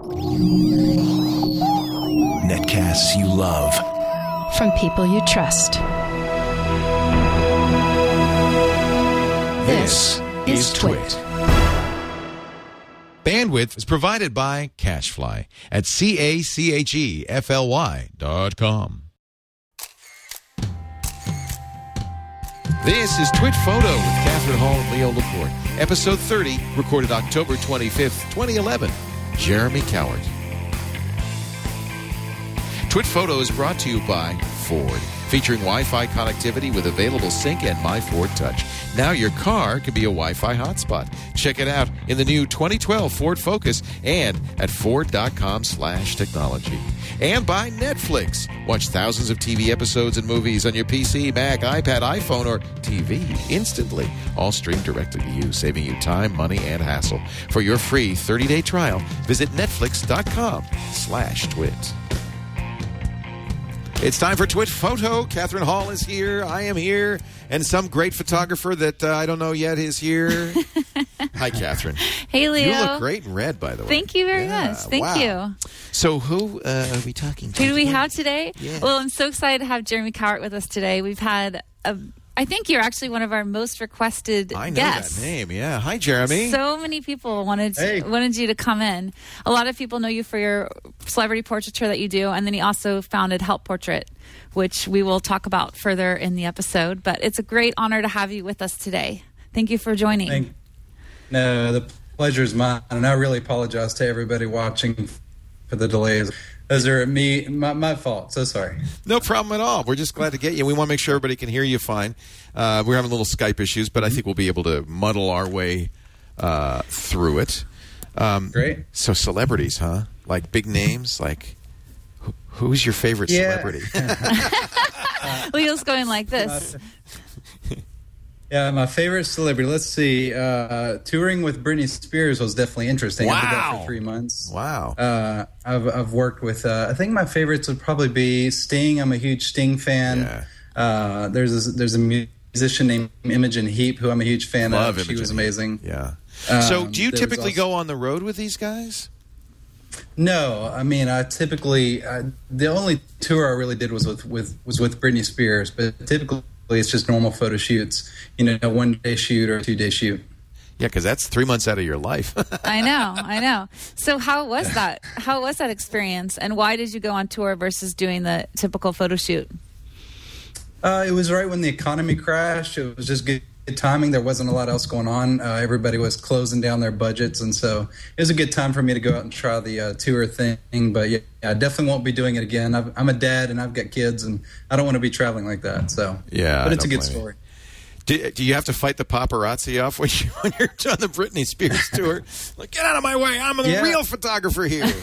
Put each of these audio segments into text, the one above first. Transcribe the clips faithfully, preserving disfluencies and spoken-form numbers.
Netcasts you love. From people you trust. This is Twit. Bandwidth is provided by CacheFly at C A C H E F L Y dot com. This is Twit Photo with Catherine Hall and Leo Laporte. Episode thirty, recorded October twenty-fifth, twenty eleven. Jeremy Cowart. Twit Photo is brought to you by Ford, featuring Wi-Fi connectivity with available sync and My Ford Touch. Now your car can be a Wi-Fi hotspot. Check it out in the new twenty twelve Ford Focus and at Ford.com slash technology. And by Netflix. Watch thousands of T V episodes and movies on your P C, Mac, iPad, iPhone, or T V instantly. All streamed directly to you, saving you time, money, and hassle. For your free thirty-day trial, visit Netflix.com slash twit. It's time for Twit Photo. Catherine Hall is here. I am here. And some great photographer that uh, I don't know yet is here. Hi, Catherine. Hey, Leo. You look great in red, by the way. Thank you very yeah, much. Thank wow. you. So who uh, are we talking to? Who do we have today? Yeah. Well, I'm so excited to have Jeremy Cowart with us today. We've had a... I think you're actually one of our most requested I know guests. that name, yeah. Hi, Jeremy. So many people wanted Hey. wanted you to come in. A lot of people know you for your celebrity portraiture that you do, and then he also founded Help Portrait, which we will talk about further in the episode. But it's a great honor to have you with us today. Thank you for joining. Thank, no, the pleasure is mine, and I really apologize to everybody watching for the delays. Those are me, my, my fault. So sorry. No problem at all. We're just glad to get you. We want to make sure everybody can hear you fine. Uh, we're having little Skype issues, but I think we'll be able to muddle our way uh, through it. Um, Great. So celebrities, huh? Like big names? Like who, who's your favorite Yeah. celebrity? Leo's going like this. Yeah, my favorite celebrity. Let's see. Uh, touring with Britney Spears was definitely interesting. I did that Wow. for three months. Wow. Uh, I've I've worked with. Uh, I think my favorites would probably be Sting. I'm a huge Sting fan. Yeah. Uh, there's a, there's a musician named Imogen Heap who I'm a huge fan Love of. She Imogen was Heap. amazing. Yeah. Um, So do you there was typically also- go on the road with these guys? No, I mean, I typically I, the only tour I really did was with, with was with Britney Spears, but typically it's just normal photo shoots. You know, a one day shoot or a two day shoot. Yeah, because that's three months out of your life. I know, I know. So how was that? How was that experience? And why did you go on tour versus doing the typical photo shoot? Uh, it was right when the economy crashed. It was just good, good timing. There wasn't a lot else going on. Uh, everybody was closing down their budgets, and so it was a good time for me to go out and try the uh, tour thing. But yeah, I definitely won't be doing it again. I've, I'm a dad, and I've got kids, and I don't want to be traveling like that. So Yeah, but it's I a don't good blame you. story. Do, do you have to fight the paparazzi off when, you, when you're on the Britney Spears tour? Like, get out of my way. I'm the Yeah. real photographer here.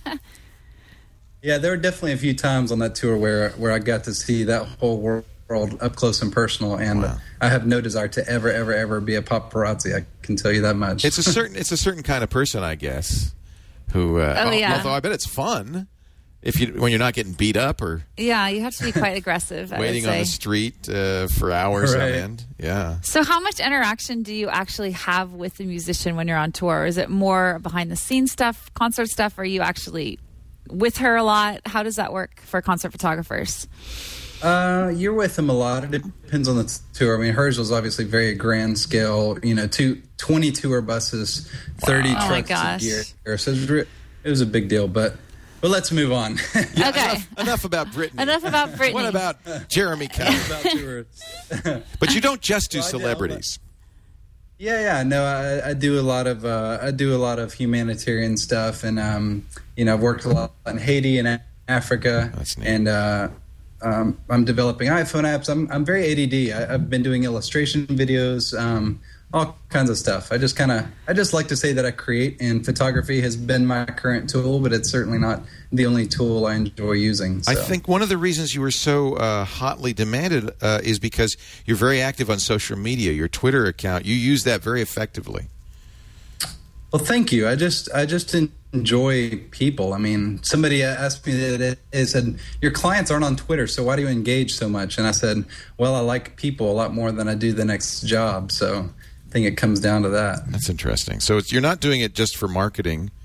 Yeah, there were definitely a few times on that tour where where I got to see that whole world up close and personal, and Wow. I have no desire to ever, ever, ever be a paparazzi. I can tell you that much. It's a certain it's a certain kind of person, I guess, who. Uh, Oh, yeah. Although I bet it's fun if you when you're not getting beat up or Yeah, you have to be quite aggressive, I would waiting on say. the street uh, for hours on Right. end. Yeah. So how much interaction do you actually have with the musician when you're on tour? Is it more behind the scenes stuff, concert stuff, or are you actually with her a lot? How does that work for concert photographers? Uh, you're with them a lot. It depends on the t- tour. I mean, hers was obviously very grand scale. You know, two, twenty tour buses, thirty Oh, my trucks gosh. of gear. So it was, re- it was a big deal. But but let's move on. Okay. Enough, enough about Britney. Enough about Britney. What about Jeremy Cowart? About tours. But you don't just do Well, I do- celebrities. Yeah, yeah. No, I, I do a lot of uh, I do a lot of humanitarian stuff, and um, you know, I've worked a lot in Haiti and A- Africa, That's neat. and uh, um, I'm developing iPhone apps. I'm I'm very A D D. I, I've been doing illustration videos, um, all kinds of stuff. I just kind of I just like to say that I create, and photography has been my current tool, but it's certainly not the only tool I enjoy using. So. I think one of the reasons you were so uh, hotly demanded uh, is because you're very active on social media. Your Twitter account, you use that very effectively. Well, thank you. I just I just enjoy people. I mean, somebody asked me that they said, your clients aren't on Twitter, so why do you engage so much? And I said, well, I like people a lot more than I do the next job. So I think it comes down to that. That's interesting. So it's, you're not doing it just for marketing.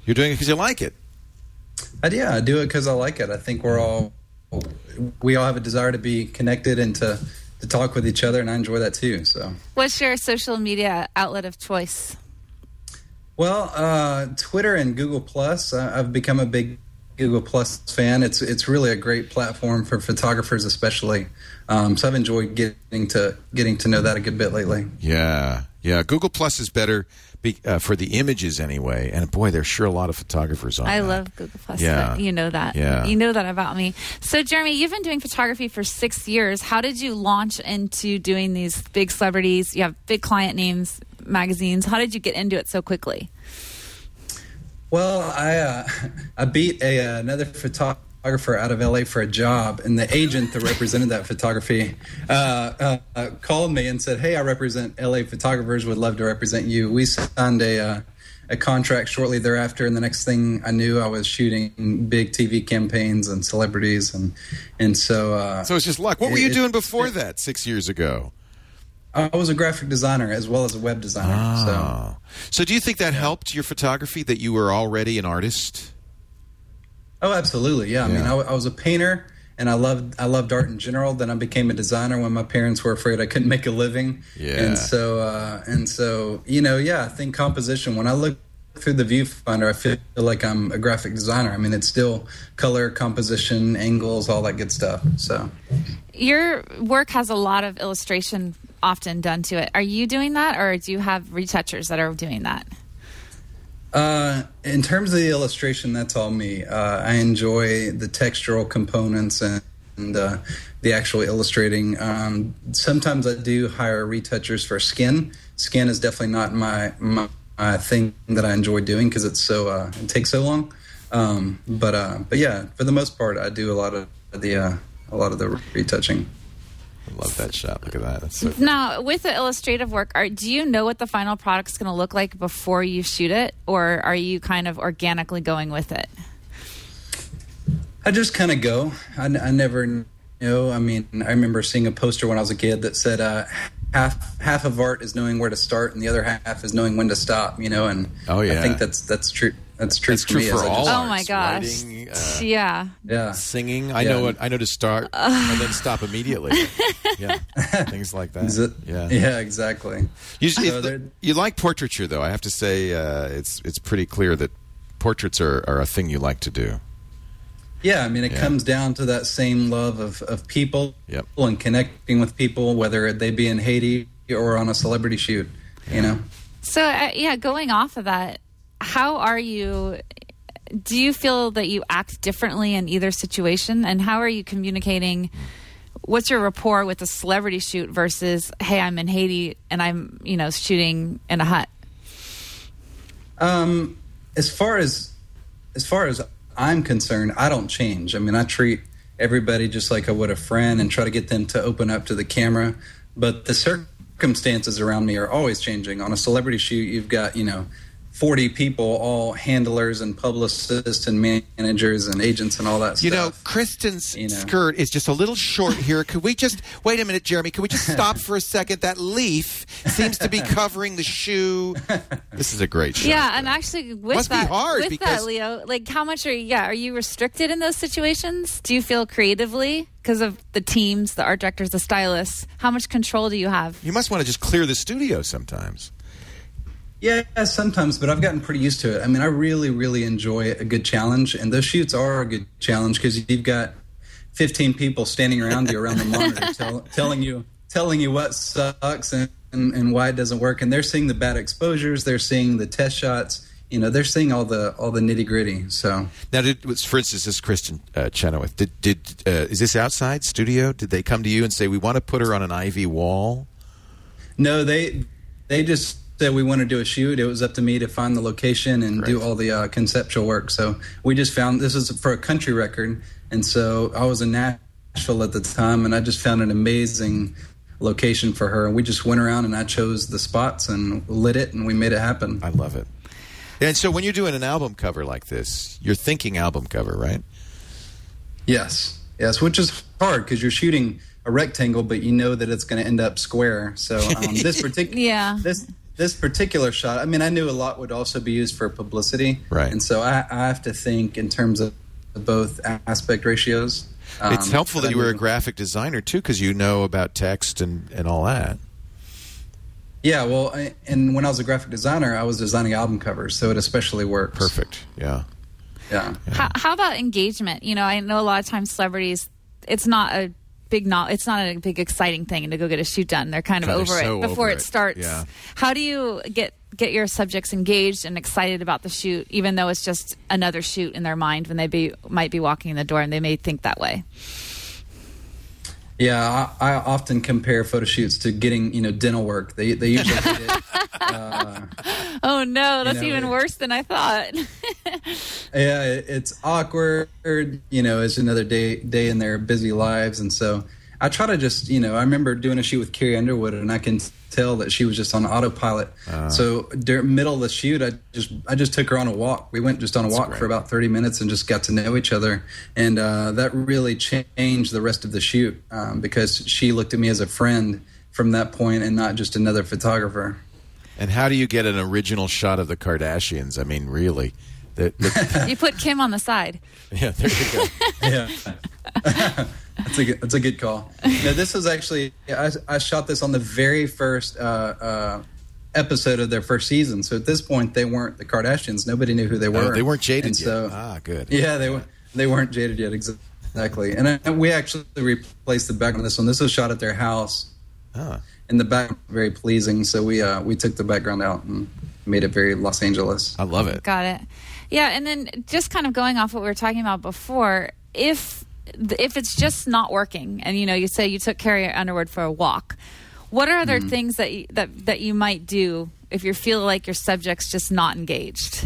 You're doing it because you like it. I, yeah, I do it because I like it. I think we're all we all have a desire to be connected and to, to talk with each other, and I enjoy that too. So, what's your social media outlet of choice? Well, uh, Twitter and Google Plus. Uh, I've become a big Google Plus fan. It's it's really a great platform for photographers, especially. Um, so I've enjoyed getting to getting to know that a good bit lately. Yeah, yeah. Google Plus is better be, uh, for the images anyway. And boy, there's sure a lot of photographers on. I that. love Google Plus. Yeah, you know that. Yeah, you know that about me. So, Jeremy, you've been doing photography for six years. How did you launch into doing these big celebrities? You have big client names, magazines. How did you get into it so quickly? Well, I uh, I beat a, uh, another photographer out of L A for a job, and the agent that represented that photography uh, uh, uh, called me and said, "Hey, I represent L A photographers. Would love to represent you." We signed a uh, a contract shortly thereafter, and the next thing I knew, I was shooting big T V campaigns and celebrities, and and so uh, so it's just luck. What were you it, doing before it, that six years ago? I was a graphic designer as well as a web designer. Oh. So, so do you think that helped your photography, that you were already an artist? Oh, absolutely. Yeah. I yeah. mean, I, I was a painter, and I loved I loved art in general. Then I became a designer when my parents were afraid I couldn't make a living. Yeah. And so, uh, and so, you know, yeah, I think composition, when I look through the viewfinder, I feel like I'm a graphic designer. I mean, it's still color, composition, angles, all that good stuff. So your work has a lot of illustration often done to it. Are you doing that, or do you have retouchers that are doing that? Uh, in terms of the illustration, that's all me. Uh, I enjoy the textural components and, and uh, the actual illustrating. Um, sometimes I do hire retouchers for skin. Skin is definitely not my my, my thing that I enjoy doing because it's so uh, it takes so long. Um, but uh, but yeah, for the most part, I do a lot of the uh, a lot of the retouching. I love that shot. Look at that. That's so now, with the illustrative work, are, do you know what the final product's going to look like before you shoot it, or are you kind of organically going with it? I just kind of go. I, I never know. I mean, I remember seeing a poster when I was a kid that said uh, half half of art is knowing where to start, and the other half is knowing when to stop. You know, and oh yeah, I think that's that's true. That's true that's for true me. for all. Oh my gosh! Writing, uh, yeah, yeah, singing. I yeah. know what I know to start uh. and then stop immediately. Yeah, things like that. Is it? Yeah, yeah, exactly. You, So if, you like portraiture, though. I have to say, uh, it's it's pretty clear that portraits are, are a thing you like to do. Yeah, I mean, it Yeah. comes down to that same love of, of people Yep. and connecting with people, whether they be in Haiti or on a celebrity shoot. You know. So, uh, yeah, going off of that, how are you? Do you feel that you act differently in either situation? And how are you communicating? What's your rapport with a celebrity shoot versus, hey, I'm in Haiti and I'm, you know, shooting in a hut? Um, as far as as far as I'm concerned, I don't change. I mean, I treat everybody just like I would a friend and try to get them to open up to the camera. But the circumstances around me are always changing. On a celebrity shoot, you've got, you know, forty people, all handlers and publicists and managers and agents and all that You stuff. know, Kristen's You know. skirt is just a little short here. Could we just wait a minute, Jeremy? Could we just stop for a second? That leaf seems to be covering the shoe. This is a great shot. Yeah, and actually with Must be that, hard with because- that, Leo, like how much are you, yeah, are you restricted in those situations? Do you feel creatively because of the teams, the art directors, the stylists? How much control do you have? You must want to just clear the studio sometimes. Yeah, sometimes, but I've gotten pretty used to it. I mean, I really, really enjoy a good challenge, and those shoots are a good challenge because you've got fifteen people standing around you around the monitor tell, telling you telling you what sucks and, and, and why it doesn't work, and they're seeing the bad exposures, they're seeing the test shots, you know, they're seeing all the all the nitty gritty. So Now, did, for instance, this Kristen uh, Chenoweth, did, did uh, is this outside studio? Did they come to you and say, we want to put her on an ivy wall? no, they they just said we want to do a shoot. It was up to me to find the location and do all the uh, conceptual work. So we just found this is for a country record, and so I was in Nashville at the time, and I just found an amazing location for her, and we just went around and I chose the spots and lit it, and we made it happen. I love it. And so when you're doing an album cover like this, you're thinking album cover, right? Yes, yes, which is hard because you're shooting a rectangle, but you know that it's going to end up square. So um, this particular Yeah. this this particular shot, I mean, I knew a lot would also be used for publicity. Right. And so I, I have to think in terms of both aspect ratios. Um, It's helpful that I you were a knew- graphic designer, too, because you know about text and, and all that. Yeah, well, I, and when I was a graphic designer, I was designing album covers, so it especially works. Perfect. Yeah. Yeah. How, how about engagement? You know, I know a lot of times celebrities, it's not a big no, it's not a big exciting thing to go get a shoot done. They're kind of God, they're over so it before over it it. starts. Yeah. How do you get get your subjects engaged and excited about the shoot, even though it's just another shoot in their mind when they be might be walking in the door and they may think that way? Yeah, I, I often compare photo shoots to getting, you know, dental work. They they usually get it. Uh, Oh no, that's know, even it- worse than I thought. yeah, it, it's awkward. You know, it's another day day in their busy lives, and so I try to just, you know, I remember doing a shoot with Carrie Underwood, and I can tell that she was just on autopilot. Uh. So during middle of the shoot, I just I just took her on a walk. We went just on a walk great. for about thirty minutes and just got to know each other, and uh, that really changed the rest of the shoot um, because she looked at me as a friend from that point and not just another photographer. And how do you get an original shot of the Kardashians? I mean, really? The, the, You put Kim on the side. yeah, there you go. Yeah. That's a good, that's a good call. No, this was actually I, I shot this on the very first uh, uh, episode of their first season. So at this point, they weren't the Kardashians. Nobody knew who they were. Oh, they weren't jaded And yet. so, Ah, good. Yeah, they were. They weren't jaded yet. Exactly. And, uh, and we actually replaced the background on this one. This was shot at their house. Ah. And the back very pleasing. So we uh, we took the background out and made it very Los Angeles. I love it. Got it. Yeah, and then just kind of going off what we were talking about before, if if it's just not working, and you know, you say you took Carrie Underwood for a walk, what are other Mm-hmm. things that you, that that you might do if you feel like your subject's just not engaged?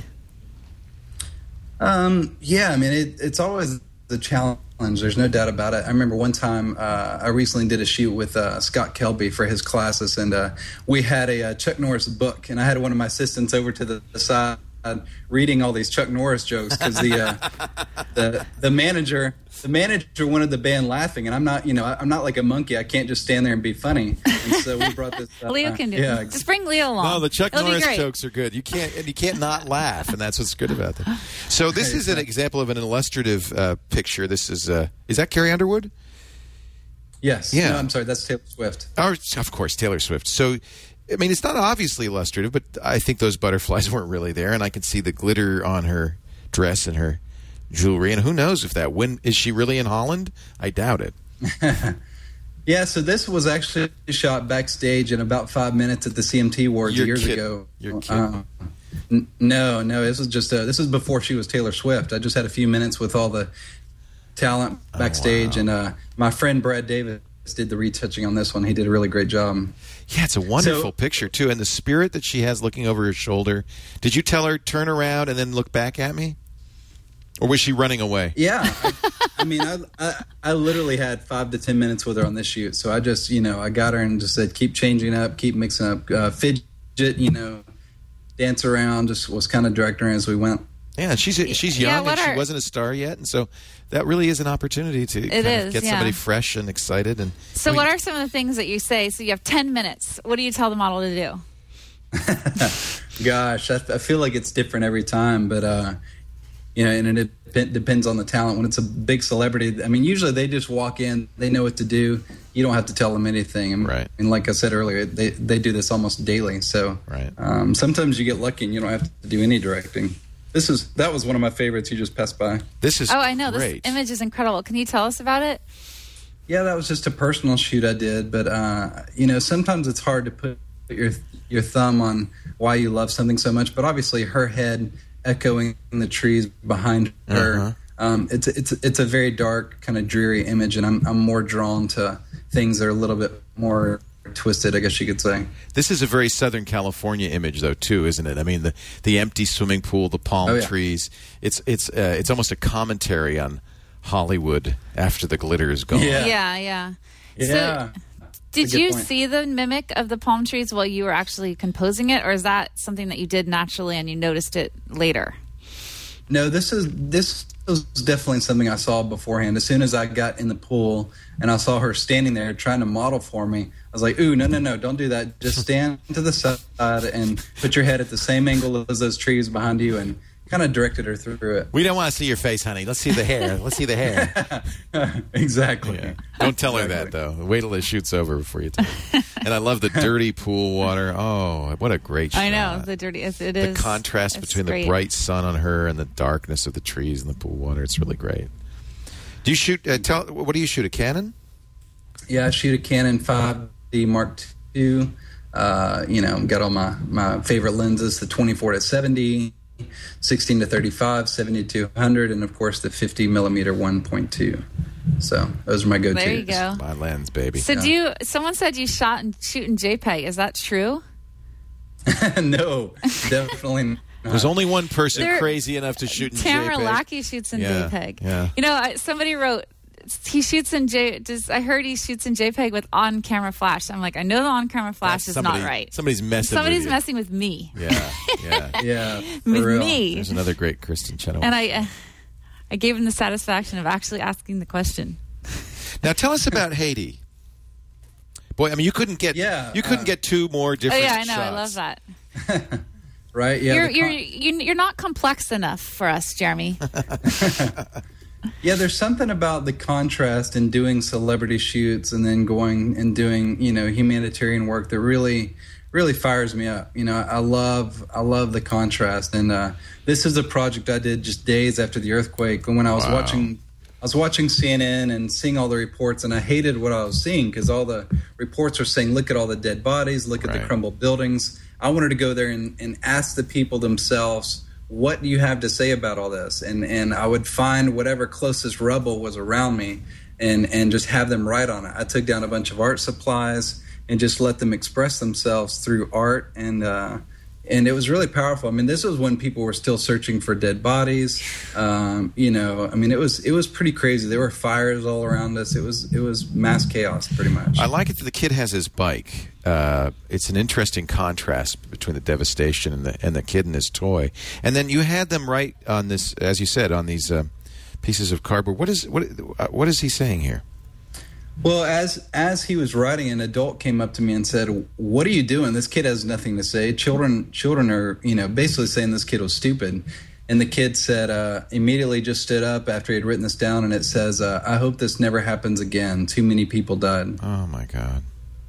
Um, yeah, I mean, it, it's always the challenge. There's no doubt about it. I remember one time uh, I recently did a shoot with uh, Scott Kelby for his classes, and uh, we had a, uh Chuck Norris book, and I had one of my assistants over to the, the side reading all these Chuck Norris jokes because the, uh, the the manager the manager wanted the band laughing, and I'm not, you know, I'm not like a monkey. I can't just stand there and be funny. And so we brought this. Uh, Leo can do yeah, it. Just bring Leo along. No, the Chuck It'll be Norris great. jokes are good. You can't and you can't not laugh, and that's what's good about them. So this is an example of an illustrative uh, picture. This is uh, is that Carrie Underwood? Yes. Yeah. No, I'm sorry. That's Taylor Swift. Or, of course, Taylor Swift. So, I mean, it's not obviously illustrative, but I think those butterflies weren't really there, and I can see the glitter on her dress and her jewelry. And who knows if that when is she really in Holland? I doubt it. Yeah, so this was actually shot backstage in about five minutes at the C M T Awards You're years kidding. ago. You're kidding. Uh, n- no, no, this was just uh, this was before she was Taylor Swift. I just had a few minutes with all the talent backstage, wow. and uh, my friend Brad Davis did the retouching on this one. He did a really great job. Yeah, it's a wonderful So- picture too, and the spirit that she has looking over her shoulder. Did you tell her turn around and then look back at me, or was she running away? Yeah, I, I mean, I, I I literally had five to ten minutes with her on this shoot, so I just, you know, I got her and just said, keep changing up, keep mixing up, uh, fidget, you know, dance around. Just was kind of directing her as we went. Yeah, she's she's Yeah, young what and she are- wasn't a star yet, and so that really is an opportunity to kind of is, get yeah. somebody fresh and excited. And So, I mean, what are some of the things that you say? So, you have ten minutes. What do you tell the model to do? Gosh, I, I feel like it's different every time, but uh, you know, and it dep- depends on the talent. When it's a big celebrity, I mean, usually they just walk in, they know what to do. You don't have to tell them anything. And, Right. and like I said earlier, they they do this almost daily. So Right. um, sometimes you get lucky and you don't have to do any directing. This is that was one of my favorites. You just passed by. this is Oh, I know. great. This image is incredible. Can you tell us about it? Yeah, that was just a personal shoot I did, but uh, you know, sometimes it's hard to put your your thumb on why you love something so much. But obviously, her head echoing in the trees behind her, Uh-huh. um, it's it's it's a very dark, kind of dreary image, and I'm I'm more drawn to things that are a little bit more twisted, I guess you could say. This is a very Southern California image, though, too, isn't it? I mean, the the empty swimming pool, the palm Oh, yeah. trees. It's it's uh, it's almost a commentary on Hollywood after the glitter is gone. Yeah. Yeah, yeah. Yeah. So, did good you point. see the mimic of the palm trees while you were actually composing it, or is that something that you did naturally and you noticed it later? No, this is this was definitely something I saw beforehand. As soon as I got in the pool and I saw her standing there trying to model for me, I was like, ooh, no, no, no, don't do that. Just stand to the side and put your head at the same angle as those trees behind you, and kind of directed her through it. We don't want to see your face, honey. Let's see the hair. Let's see the hair. Exactly. Yeah. Don't tell her that, though. Wait till it shoots over before you tell her. And I love the dirty pool water. Oh, what a great shot. I know, the dirty, it the is. The contrast it's between great. the bright sun on her and the darkness of the trees and the pool water. It's really great. Do you shoot, uh, tell, what do you shoot, a Canon? Yeah, I shoot a Canon five D Mark two. Uh, you know, got all my, my favorite lenses, the twenty-four to seventy, sixteen to thirty-five, seventy to two hundred, and of course the fifty millimeter one point two. So those are my go-tos. There you go. My lens, baby. So Yeah. do you, someone said you shot and shoot in JPEG. Is that true? No, definitely not. There's only one person There- crazy enough to shoot in Tamara JPEG. Lackey shoots in Yeah, JPEG. yeah. You know, I, somebody wrote he shoots in J. Does I heard he shoots in JPEG with on-camera flash. I'm like, I know the on-camera flash That's is somebody- not right. Somebody's messing Somebody's with you. messing with me. Yeah, yeah. Yeah, for with real. me. There's another great Kristen Chenoweth. And I, uh, I gave him the satisfaction of actually asking the question. Now tell us about Haiti. Boy, I mean, you couldn't get Yeah, you couldn't uh, get two more Oh different yeah, I know. I shots. love that. Right? Yeah, you're the you're con- you- you're not complex enough for us, Jeremy. yeah. There's something about the contrast in doing celebrity shoots and then going and doing, you know, humanitarian work that really, really fires me up. You know, I love, I love the contrast. And uh, this is a project I did just days after the earthquake. And when I was Wow. watching, I was watching C N N and seeing all the reports, and I hated what I was seeing because all the reports were saying, "Look at all the dead bodies, look at Right. the crumbled buildings." I wanted to go there and, and ask the people themselves, what do you have to say about all this? And and I would find whatever closest rubble was around me and, and just have them write on it. I took down a bunch of art supplies and just let them express themselves through art. And uh, and it was really powerful. I mean, this was when people were still searching for dead bodies. Um, you know, I mean, it was it was pretty crazy. There were fires all around us. It was it was mass chaos, pretty much. I like it that the kid has his bike. Uh, it's an interesting contrast between the devastation and the and the kid and his toy. And then you had them write on this, as you said, on these uh, pieces of cardboard. What is what uh, what is he saying here? Well, as as he was writing, an adult came up to me and said, "What are you doing? This kid has nothing to say. Children, children are, you know, basically saying this kid was stupid." And the kid said, uh, immediately just stood up after he had written this down, and it says, uh, "I hope this never happens again. Too many people died." Oh my God!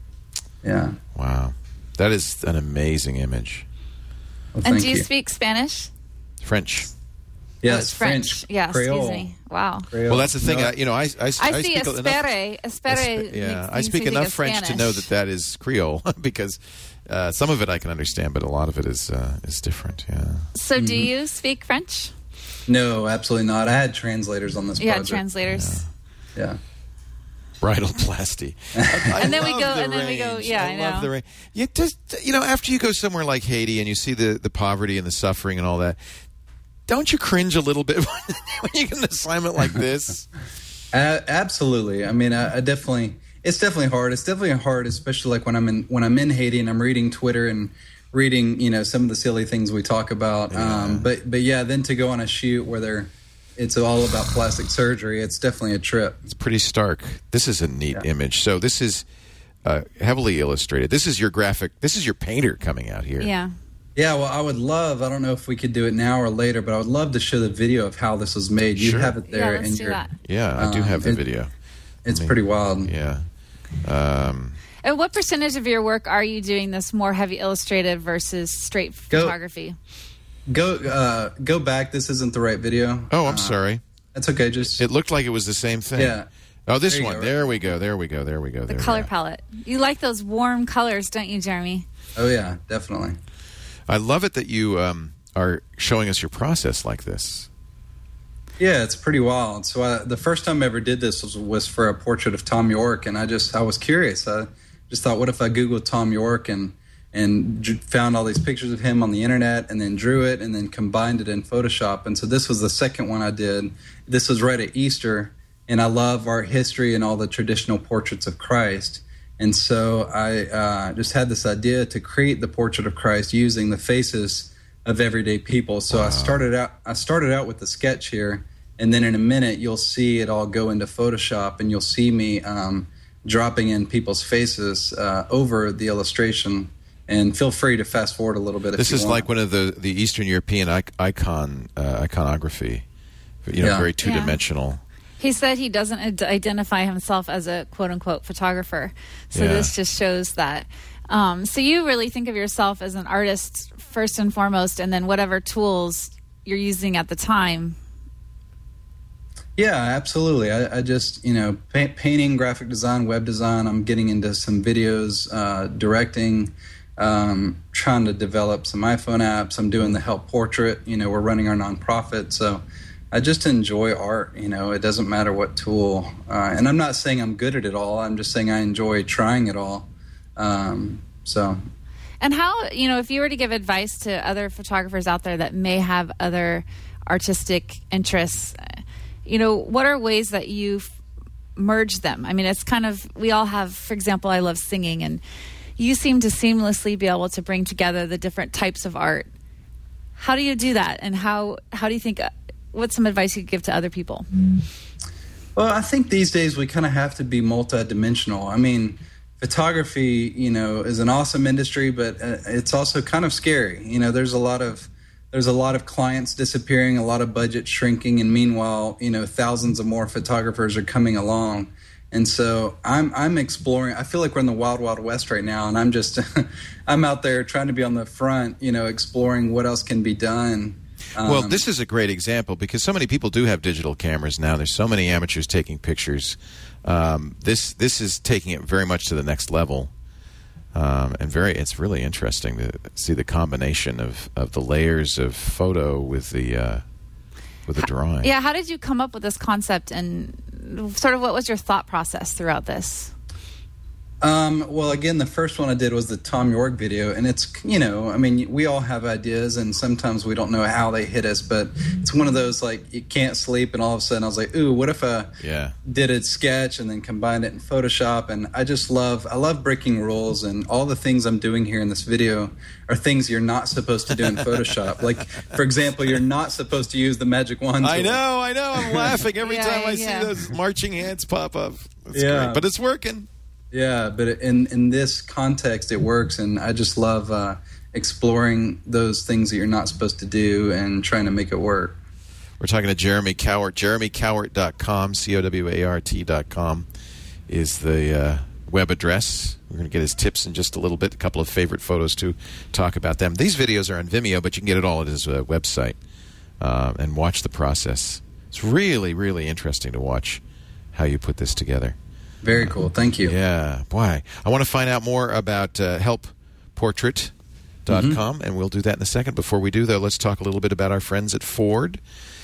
Yeah. Wow, that is an amazing image. Well, And thank do you, you. speak Spanish? French. Yes, Oh, it's French. Yeah, Creole. excuse me. Wow. Creole. Well, that's the thing. No, I, you know, I I, I, see speak enough- espere. Espere. Yeah, makes- I makes speak me think enough of French to Spanish. know that that is Creole because uh, some of it I can understand, but a lot of it is uh, is different. Yeah. So, Mm-hmm. do you speak French? No, absolutely not. I had translators on this Yeah, project. translators. Yeah. Bridal plasty. I And then we love go- the and then we go- range. yeah, I, I love know. the range. You just, you know, after you go somewhere like Haiti and you see the, the poverty and the suffering and all that, don't you cringe a little bit when you get an assignment like this? Uh, absolutely. I mean, I, I definitely. It's definitely hard. It's definitely hard, especially like when I'm in when I'm in Haiti and I'm reading Twitter and reading, you know, some of the silly things we talk about. Yeah. Um, but but yeah, then to go on a shoot where they're it's all about plastic surgery. It's definitely a trip. It's pretty stark. This is a neat Yeah. image. So this is uh, heavily illustrated. This is your graphic. This is your painter coming out here. Yeah. Yeah, well, I would love. I don't know if we could do it now or later, but I would love to show the video of how this was made. You Sure. have it there, Yeah, let's and do you're, that. Yeah, I do Um, have the it- video. it's I mean, pretty wild. Yeah. Um, And what percentage of your work are you doing this more heavy illustrative versus straight Go- photography? Go uh, go back. This isn't the right video. oh, I'm Uh, sorry. That's okay. Just It looked like it was the same thing. yeah. Oh, this There you one. go, There right. we go. There we go. There we go. The There we color go. palette. You like those warm colors, don't you, Jeremy? Oh yeah, definitely. I love it that you um, are showing us your process like this. Yeah, it's pretty wild. So I, the first time I ever did this was, was for a portrait of Tom York, and I just I was curious. I just thought, what if I Googled Tom York and and j- found all these pictures of him on the internet, and then drew it, and then combined it in Photoshop. And so this was the second one I did. This was right at Easter, and I love art history and all the traditional portraits of Christ. And so I uh, just had this idea to create the portrait of Christ using the faces of everyday people. So Wow. I started out I started out with the sketch here, and then in a minute you'll see it all go into Photoshop, and you'll see me um, dropping in people's faces uh, over the illustration. And feel free to fast forward a little bit. This if you is want. like one of the, the Eastern European icon uh, iconography. You know, Yeah. very two dimensional. He said he doesn't ad- identify himself as a quote-unquote photographer. So Yeah. this just shows that. Um, so you really think of yourself as an artist first and foremost, and then whatever tools you're using at the time. Yeah, absolutely. I, I just, you know, pa- painting, graphic design, web design. I'm getting into some videos, uh, directing, um, trying to develop some iPhone apps. I'm doing the Help Portrait. You know, we're running our nonprofit. So I just enjoy art. You know, it doesn't matter what tool. Uh, and I'm not saying I'm good at it all. I'm just saying I enjoy trying it all. Um, so... And how, you know, if you were to give advice to other photographers out there that may have other artistic interests, you know, what are ways that you f- merge them? I mean, it's kind of, we all have, for example, I love singing, and you seem to seamlessly be able to bring together the different types of art. How do you do that? And how, how do you think, uh, what's some advice you could give to other people? Well, I think these days we kind of have to be multidimensional. I mean, photography, you know, is an awesome industry, but uh, it's also kind of scary. You know, there's a lot of there's a lot of clients disappearing, a lot of budget shrinking, and meanwhile, you know, thousands of more photographers are coming along. And so I'm I'm exploring. I feel like we're in the wild, wild west right now, and I'm just I'm out there trying to be on the front, you know, exploring what else can be done. Um, Well, this is a great example because so many people do have digital cameras now. There's so many amateurs taking pictures. Um, this this is taking it very much to the next level, um, and very it's really interesting to see the combination of, of the layers of photo with the uh, with the drawing. Yeah, how did you come up with this concept, and sort of what was your thought process throughout this? Um, well, again, the first one I did was the Tom York video, and it's, you know, I mean, we all have ideas, and sometimes we don't know how they hit us, but it's one of those, like, you can't sleep, and all of a sudden I was like, ooh, what if I Yeah. did a sketch and then combined it in Photoshop? And I just love, I love breaking rules, and all the things I'm doing here in this video are things you're not supposed to do in Photoshop. Like, for example, you're not supposed to use the magic wand I tool. know, I know. I'm laughing every Yeah, time I yeah. see those marching hands pop up. It's Yeah. great, but it's working. Yeah, but in in this context, it works, and I just love uh, exploring those things that you're not supposed to do and trying to make it work. We're talking to Jeremy Cowart. jeremy cowart dot com, C O W A R T dot com is the uh, web address. We're going to get his tips in just a little bit, a couple of favorite photos to talk about them. These videos are on Vimeo, but you can get it all at his uh, website uh, and watch the process. It's really, really interesting to watch how you put this together. Very cool. Thank you. Yeah, boy. I want to find out more about uh, help portrait dot com, Mm-hmm. and we'll do that in a second. Before we do, though, let's talk a little bit about our friends at Ford.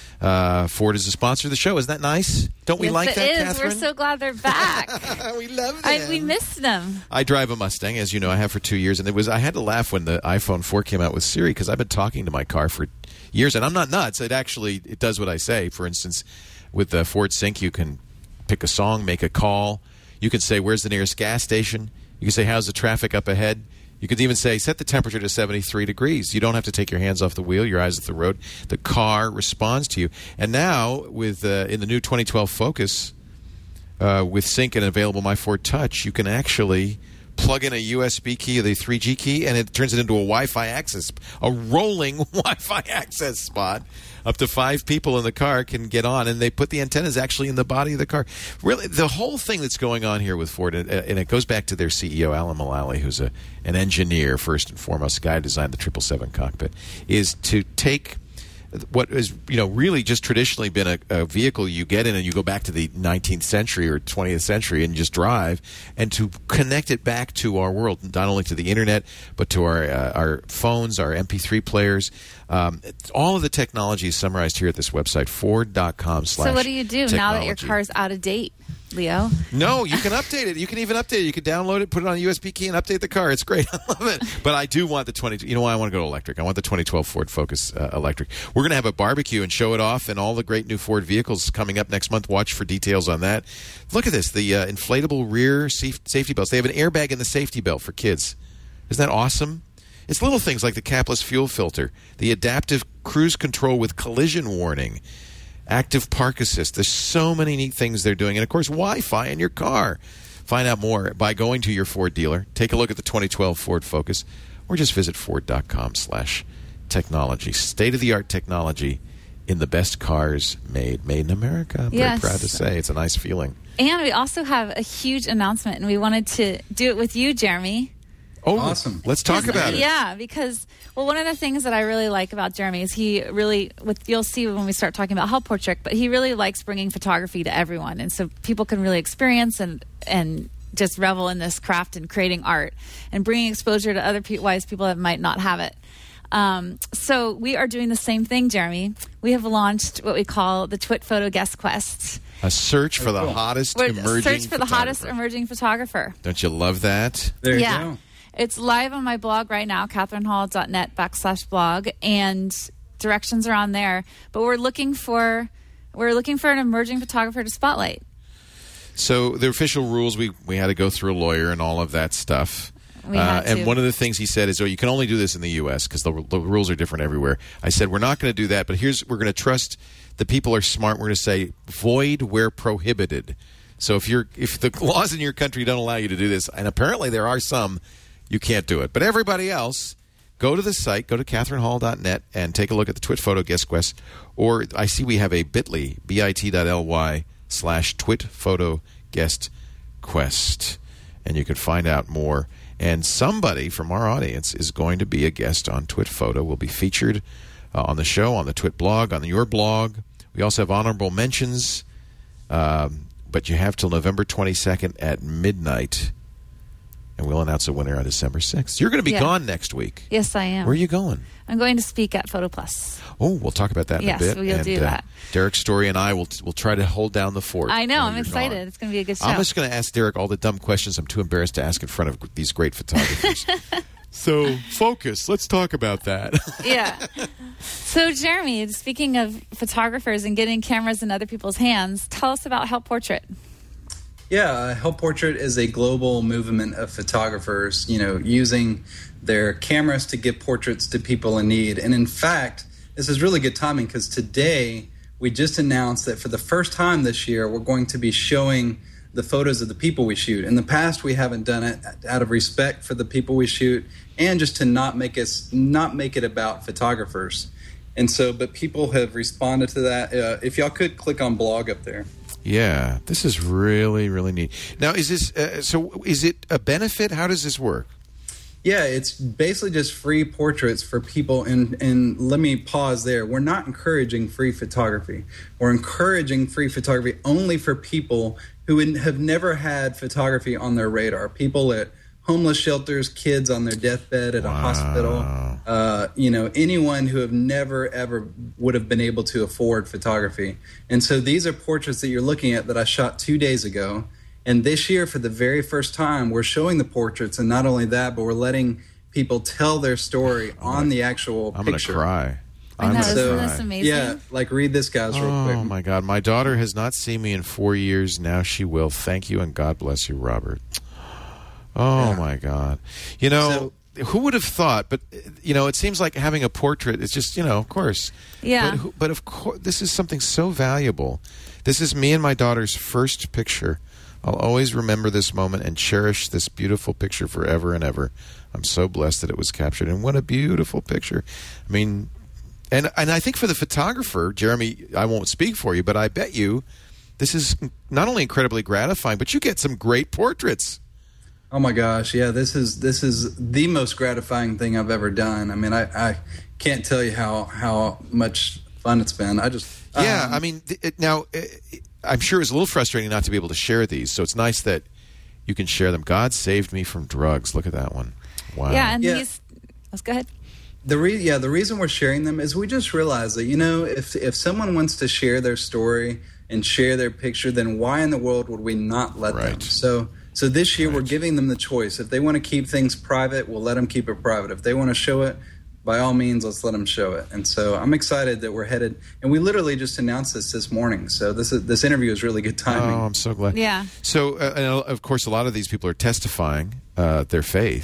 Uh, Ford is a sponsor of the show. Isn't that nice? Don't we Yes, like it that, is. Catherine? We're so glad they're back. we love them. I, we missed them. I drive a Mustang, as you know. I have for two years, and it was I had to laugh when the iPhone four came out with Siri because I've been talking to my car for years, and I'm not nuts. It actually it does what I say. For instance, with the Ford Sync, you can pick a song, make a call. You can say, where's the nearest gas station? You can say, how's the traffic up ahead? You could even say, set the temperature to seventy-three degrees. You don't have to take your hands off the wheel, your eyes off the road. The car responds to you. And now, with uh, in the new twenty twelve Focus, uh, with Sync and available My Ford Touch, you can actually plug in a U S B key or the three G key, and it turns it into a Wi-Fi access, a rolling Wi-Fi access spot. Up to five people in the car can get on, and they put the antennas actually in the body of the car. Really, the whole thing that's going on here with Ford, and, and it goes back to their C E O, Alan Mulally, who's a, an engineer, first and foremost, a guy who designed the triple seven cockpit, is to take what has, you know, really just traditionally been a, a vehicle you get in and you go back to the nineteenth century or twentieth century and just drive, and to connect it back to our world, not only to the internet, but to our uh, our phones, our M P three players. Um, all of the technology is summarized here at this website, Ford dot com slash So what do you do now that your technology. car's out of date, Leo? No, you can update it. You can even update it. You can download it, put it on a U S B key, and update the car. It's great. I love it. But I do want the twenty. You know why I want to go to electric? I want the twenty twelve Ford Focus uh, electric. We're going to have a barbecue and show it off, and all the great new Ford vehicles coming up next month. Watch for details on that. Look at this: the uh, inflatable rear safety belts. They have an airbag in the safety belt for kids. Isn't that awesome? It's little things like the capless fuel filter, the adaptive cruise control with collision warning, active park assist. There's so many neat things they're doing. And, of course, Wi-Fi in your car. Find out more by going to your Ford dealer. Take a look at the twenty twelve Ford Focus, or just visit Ford.com slash technology. State-of-the-art technology in the best cars made. Made in America. I'm Yes. very proud to say. It's a nice feeling. And we also have a huge announcement, and we wanted to do it with you, Jeremy. Oh, Awesome. Let's talk about it. Yeah, because, well, one of the things that I really like about Jeremy is he really, with you'll see when we start talking about Help Portrait, but he really likes bringing photography to everyone. And so people can really experience and, and just revel in this craft and creating art and bringing exposure to other pe- wise people that might not have it. Um, so we are doing the same thing, Jeremy. We have launched what we call the Twit Photo Guest Quest. A search for the cool. hottest We're- emerging Search for the hottest photographer. emerging photographer. Don't you love that? There you Yeah. go. It's live on my blog right now, catherinehall.net backslash blog, and directions are on there. But we're looking for we're looking for an emerging photographer to spotlight. So the official rules, we, we had to go through a lawyer and all of that stuff. We had and to. one of the things he said is, oh, you can only do this in the U S because the, the rules are different everywhere. I said, we're not going to do that, but here's we're going to trust the people are smart. We're going to say, void where prohibited. So if you're if the laws in your country don't allow you to do this, and apparently there are some, you can't do it. But everybody else, go to the site, go to catherine hall dot net, and take a look at the Twit Photo Guest Quest. Or I see we have a bit.ly, bit.ly slash Twit Photo Guest Quest. And you can find out more. And somebody from our audience is going to be a guest on Twit Photo. Will be featured uh, on the show, on the Twit blog, on your blog. We also have honorable mentions. Um, but you have till November twenty-second at midnight. And we'll announce a winner on December sixth. You're going to be Yeah. gone next week. Yes, I am. Where are you going? I'm going to speak at Photo Plus. Oh, we'll talk about that in Yes, a bit. we'll and, do uh, that. Derek Story and I will will try to hold down the fort. I know. while I'm you're excited. gone. It's going to be a good show. I'm just going to ask Derek all the dumb questions I'm too embarrassed to ask in front of these great photographers. So, focus. Let's talk about that. Yeah. So, Jeremy, speaking of photographers and getting cameras in other people's hands, tell us about Help Portrait. Yeah, uh, Help Portrait is a global movement of photographers, you know, using their cameras to give portraits to people in need. And in fact, this is really good timing because today we just announced that for the first time this year, we're going to be showing the photos of the people we shoot. In the past, we haven't done it out of respect for the people we shoot and just to not make us not make it about photographers. And so, but people have responded to that. Uh, if y'all could click on blog up there. Yeah, this is really, really neat. Now, is this uh, so? Is it a benefit? How does this work? Yeah, it's basically just free portraits for people. And, and let me pause there. We're not encouraging free photography. We're encouraging free photography only for people who have never had photography on their radar. People at homeless shelters, kids on their deathbed at a hospital, uh, you know, anyone who have never, ever would have been able to afford photography. And so these are portraits that you're looking at that I shot two days ago. And this year, for the very first time, we're showing the portraits. And not only that, but we're letting people tell their story on the actual I'm picture. going to cry. I I'm know, gonna isn't cry. this amazing? Yeah, like read this, guys, real quick. Oh, my God. My daughter has not seen me in four years. Now she will. Thank you, and God bless you, Robert. Oh, Yeah. my God. You know, who would have thought? But, you know, it seems like having a portrait, it's just, you know, of course. Yeah. But, who, but of course, this is something so valuable. This is me and my daughter's first picture. I'll always remember this moment and cherish this beautiful picture forever and ever. I'm so blessed that it was captured. And what a beautiful picture. I mean, and and I think for the photographer, Jeremy, I won't speak for you, but I bet you this is not only incredibly gratifying, but you get some great portraits. Oh my gosh, yeah, this is this is the most gratifying thing I've ever done. I mean, I, I can't tell you how how much fun it's been. I just Yeah, um, I mean, th- it, now it, I'm sure it's a little frustrating not to be able to share these, so it's nice that you can share them. God saved me from drugs. Look at that one. Wow. Yeah, and Yeah. he's. Let's go ahead. The re- yeah, the reason we're sharing them is we just realize that, you know, if if someone wants to share their story and share their picture, then why in the world would we not let them? Right. So so this year Right. we're giving them the choice. If they want to keep things private, we'll let them keep it private. If they want to show it, by all means, let's let them show it. And so I'm excited that we're headed, and we literally just announced this this morning. So this is, this interview is really good timing. Oh, I'm so glad. Yeah. So, uh, and of course, a lot of these people are testifying uh, their faith.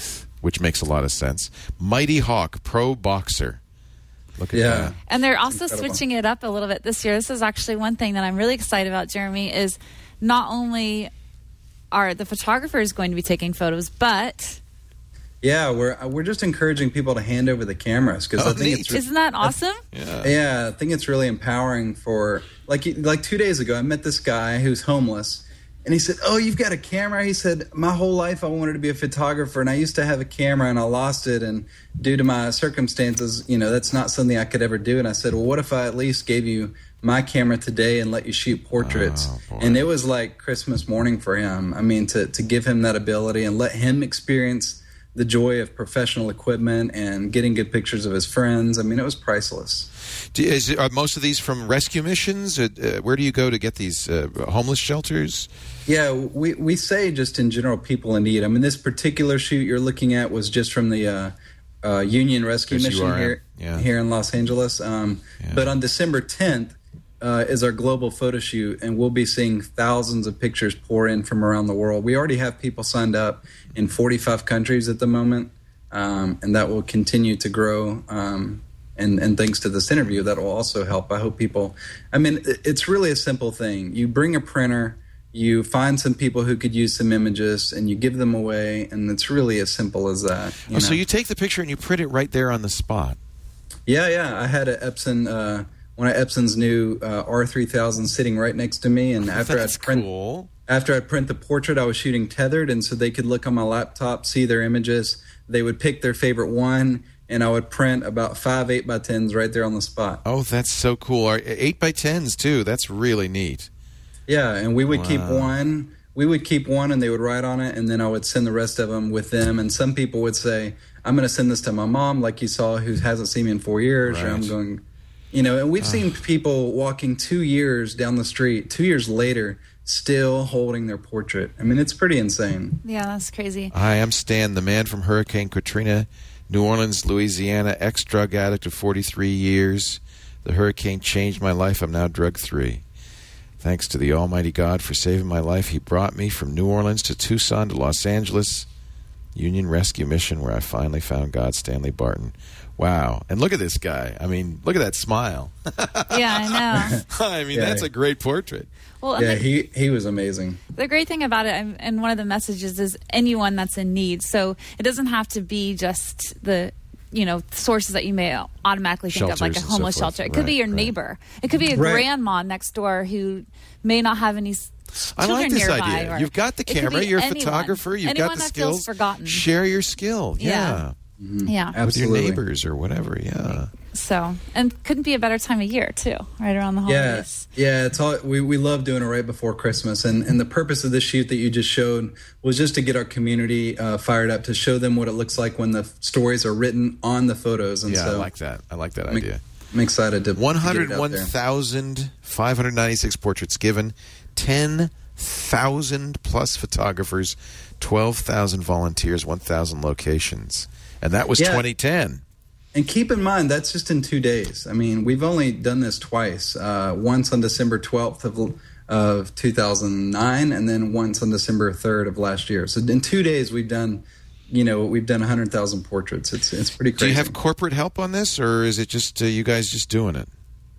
which makes a lot of sense. Mighty Hawk Pro Boxer. Look at Yeah. that. And they're also Incredible. switching it up a little bit this year. This is actually one thing that I'm really excited about, Jeremy, is not only are the photographers going to be taking photos, but Yeah, we're we're just encouraging people to hand over the cameras because Oh, I think neat. it's isn't that awesome? Yeah. yeah, I think it's really empowering for like like two days ago I met this guy who's homeless, and he said, "Oh, you've got a camera?" He said, "My whole life I wanted to be a photographer, and I used to have a camera, and I lost it, and due to my circumstances, you know, that's not something I could ever do." And I said, "Well, what if I at least gave you my camera today and let you shoot portraits?" Oh, boy. And it was like Christmas morning for him. I mean, to to give him that ability and let him experience the joy of professional equipment and getting good pictures of his friends. I mean, it was priceless. Do, is, are most of these from rescue missions? Uh, uh, where do you go to get these uh, homeless shelters? Yeah, we, we say just in general people in need. I mean, this particular shoot you're looking at was just from the uh, uh, Union Rescue Yes, you Mission are. here, Yeah. here in Los Angeles. Um, Yeah. But on December tenth uh, is our global photo shoot, and we'll be seeing thousands of pictures pour in from around the world. We already have people signed up in forty-five countries at the moment, um, and that will continue to grow. Um, and, and thanks to this interview, that will also help. I hope people, I mean, it- it's really a simple thing. You bring a printer, you find some people who could use some images, and you give them away, and it's really as simple as that. You Oh, so know? you take the picture and you print it right there on the spot. Yeah, yeah. I had a Epson, uh, one of Epson's new uh, R three thousand sitting right next to me, and after That's I'd print, cool. after I'd print the portrait, I was shooting tethered, and so they could look on my laptop, see their images. They would pick their favorite one, and I would print about five eight by tens right there on the spot. Oh, that's so cool. Are- Eight by tens too. That's really neat. Yeah, and we would keep Wow. one. We would keep one, and they would write on it, and then I would send the rest of them with them. And some people would say, "I'm going to send this to my mom, like you saw, who hasn't seen me in four years." Or Right. I'm going, you know. And we've seen people walking two years down the street, two years later, still holding their portrait. I mean, it's pretty insane. Yeah, that's crazy. Hi, I'm Stan, the man from Hurricane Katrina, New Orleans, Louisiana, ex-drug addict of forty-three years. The hurricane changed my life. I'm now drug-free. Thanks to the Almighty God for saving my life. He brought me from New Orleans to Tucson to Los Angeles. Union Rescue Mission, where I finally found God, Stanley Barton. Wow. And look at this guy. I mean, look at that smile. Yeah, I know. I mean, Yeah. that's a great portrait. Well, and Yeah, the, he he was amazing. the great thing about it, and and one of the messages is anyone that's in need. So it doesn't have to be just the, you know, sources that you may automatically think of, like Shelters a and so homeless forth. shelter. It could be Right, your right. neighbor. It could be a Right. grandma next door who may not have any s- I children like this nearby. idea. or- You've got the it could camera. be You're a anyone. photographer. You've anyone got the that skills. feels forgotten. Share your skill. Yeah. Yeah. Yeah. With Absolutely. your neighbors or whatever. Yeah. So, and couldn't be a better time of year too, right around the Yeah, holidays. yeah. It's all we we love doing it right before Christmas, and and the purpose of this shoot that you just showed was just to get our community uh, fired up, to show them what it looks like when the f- stories are written on the photos. And Yeah, so I like that. I like that I'm, idea. I'm excited to to one get it hundred out one there. thousand five hundred ninety-six portraits given, ten thousand plus photographers, twelve thousand volunteers, one thousand locations. And that was Yeah. twenty ten. And keep in mind, that's just in two days. I mean, we've only done this twice. Uh, once on December twelfth of, of two thousand nine, and then once on December third of last year. So in two days, we've done, you know, we've done one hundred thousand portraits. It's it's pretty Do crazy. you have corporate help on this, or is it just uh, you guys just doing it?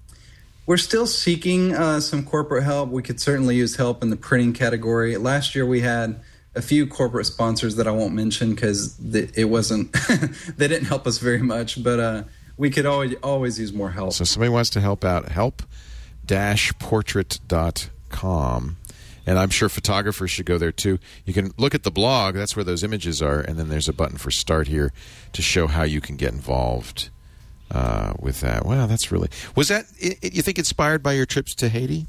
We're still seeking uh, some corporate help. We could certainly use help in the printing category. Last year, we had a few corporate sponsors that I won't mention because it wasn't they didn't help us very much. But uh, we could always always use more help. So if somebody wants to help out, help dash portrait dot com. And I'm sure photographers should go there too. You can look at the blog. That's where those images are. And then there's a button for start here to show how you can get involved uh, with that. Wow, that's really... Was that, i i- you think, inspired by your trips to Haiti?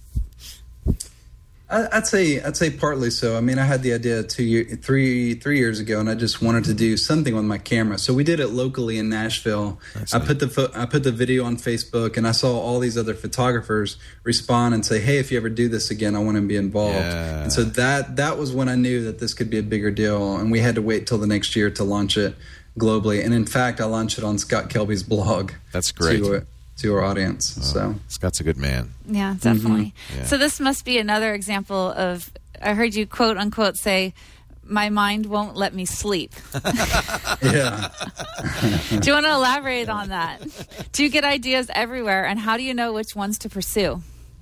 I- I'd say I'd say partly so. I mean, I had the idea two year, three three years ago, and I just wanted to do something with my camera. So we did it locally in Nashville. That's I neat. put the pho- I put the video on Facebook, and I saw all these other photographers respond and say, "Hey, if you ever do this again, I want to be involved." Yeah. And so that that was when I knew that this could be a bigger deal, and we had to wait till the next year to launch it globally. And in fact, I launched it on Scott Kelby's blog. That's great. To, uh, to our audience. So. Scott's a good man. Yeah, definitely. Yeah. So this must be another example of, I heard you quote unquote say, my mind won't let me sleep. Yeah. Do you want to elaborate on that? Do you get ideas everywhere, and how do you know which ones to pursue?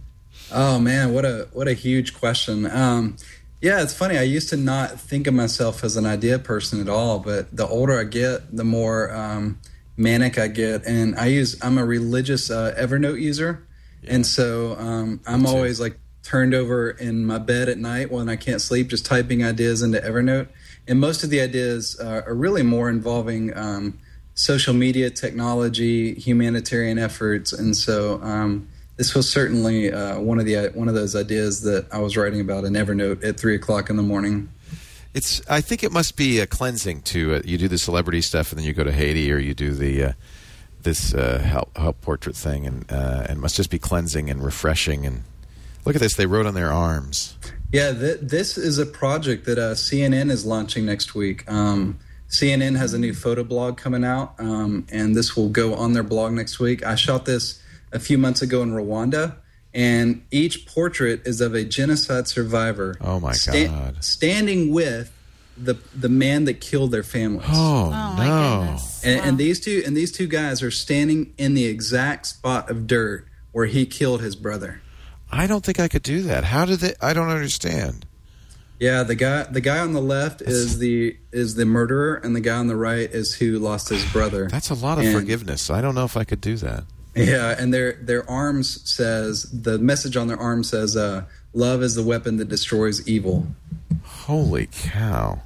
Oh man, what a what a huge question. Um, yeah, it's funny. I used to not think of myself as an idea person at all, but the older I get, the more um, manic I get. And I use I'm a religious uh, Evernote user, yeah. and so um, I'm always like turned over in my bed at night when I can't sleep, just typing ideas into Evernote. And most of the ideas uh, are really more involving um, social media, technology, humanitarian efforts, and so. Um, This was certainly uh, one of the one of those ideas that I was writing about in Evernote at three o'clock in the morning. It's. I think it must be a cleansing to uh, you do the celebrity stuff and then you go to Haiti or you do the uh, this uh, help, help portrait thing and uh, and it must just be cleansing and refreshing. And look at this, they wrote on their arms. Yeah, th- this is a project that uh, C N N is launching next week. Um, C N N has a new photo blog coming out, um, and this will go on their blog next week. I shot this a few months ago in Rwanda, and each portrait is of a genocide survivor. Oh my sta- God! Standing with the the man that killed their families. Oh, oh no! My goodness. And, Wow. and these two and these two guys are standing in the exact spot of dirt where he killed his brother. I don't think I could do that. How did they? I don't understand. Yeah, the guy the guy on the left is the is the murderer, and the guy on the right is who lost his brother. That's a lot of and, forgiveness. I don't know if I could do that. Yeah, and their their arms says, the message on their arm says, uh, love is the weapon that destroys evil. Holy cow.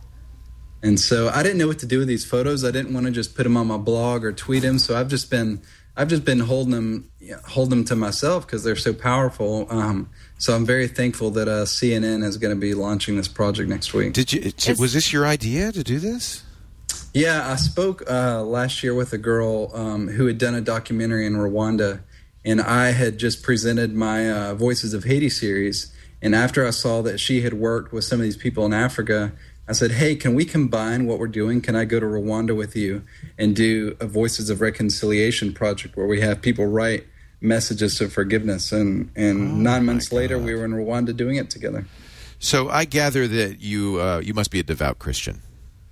And so I didn't know what to do with these photos. I didn't want to just put them on my blog or tweet them. So I've just been I've just been holding them you know, holding them to myself because they're so powerful. Um, so I'm very thankful that uh, C N N is going to be launching this project next week. Did you? It's, was this your idea to do this? Yeah, I spoke uh, last year with a girl um, who had done a documentary in Rwanda, and I had just presented my uh, Voices of Haiti series. And after I saw that she had worked with some of these people in Africa, I said, hey, can we combine what we're doing? Can I go to Rwanda with you and do a Voices of Reconciliation project where we have people write messages of forgiveness? And, and oh nine months later, we were in Rwanda doing it together. So I gather that you uh, you must be a devout Christian.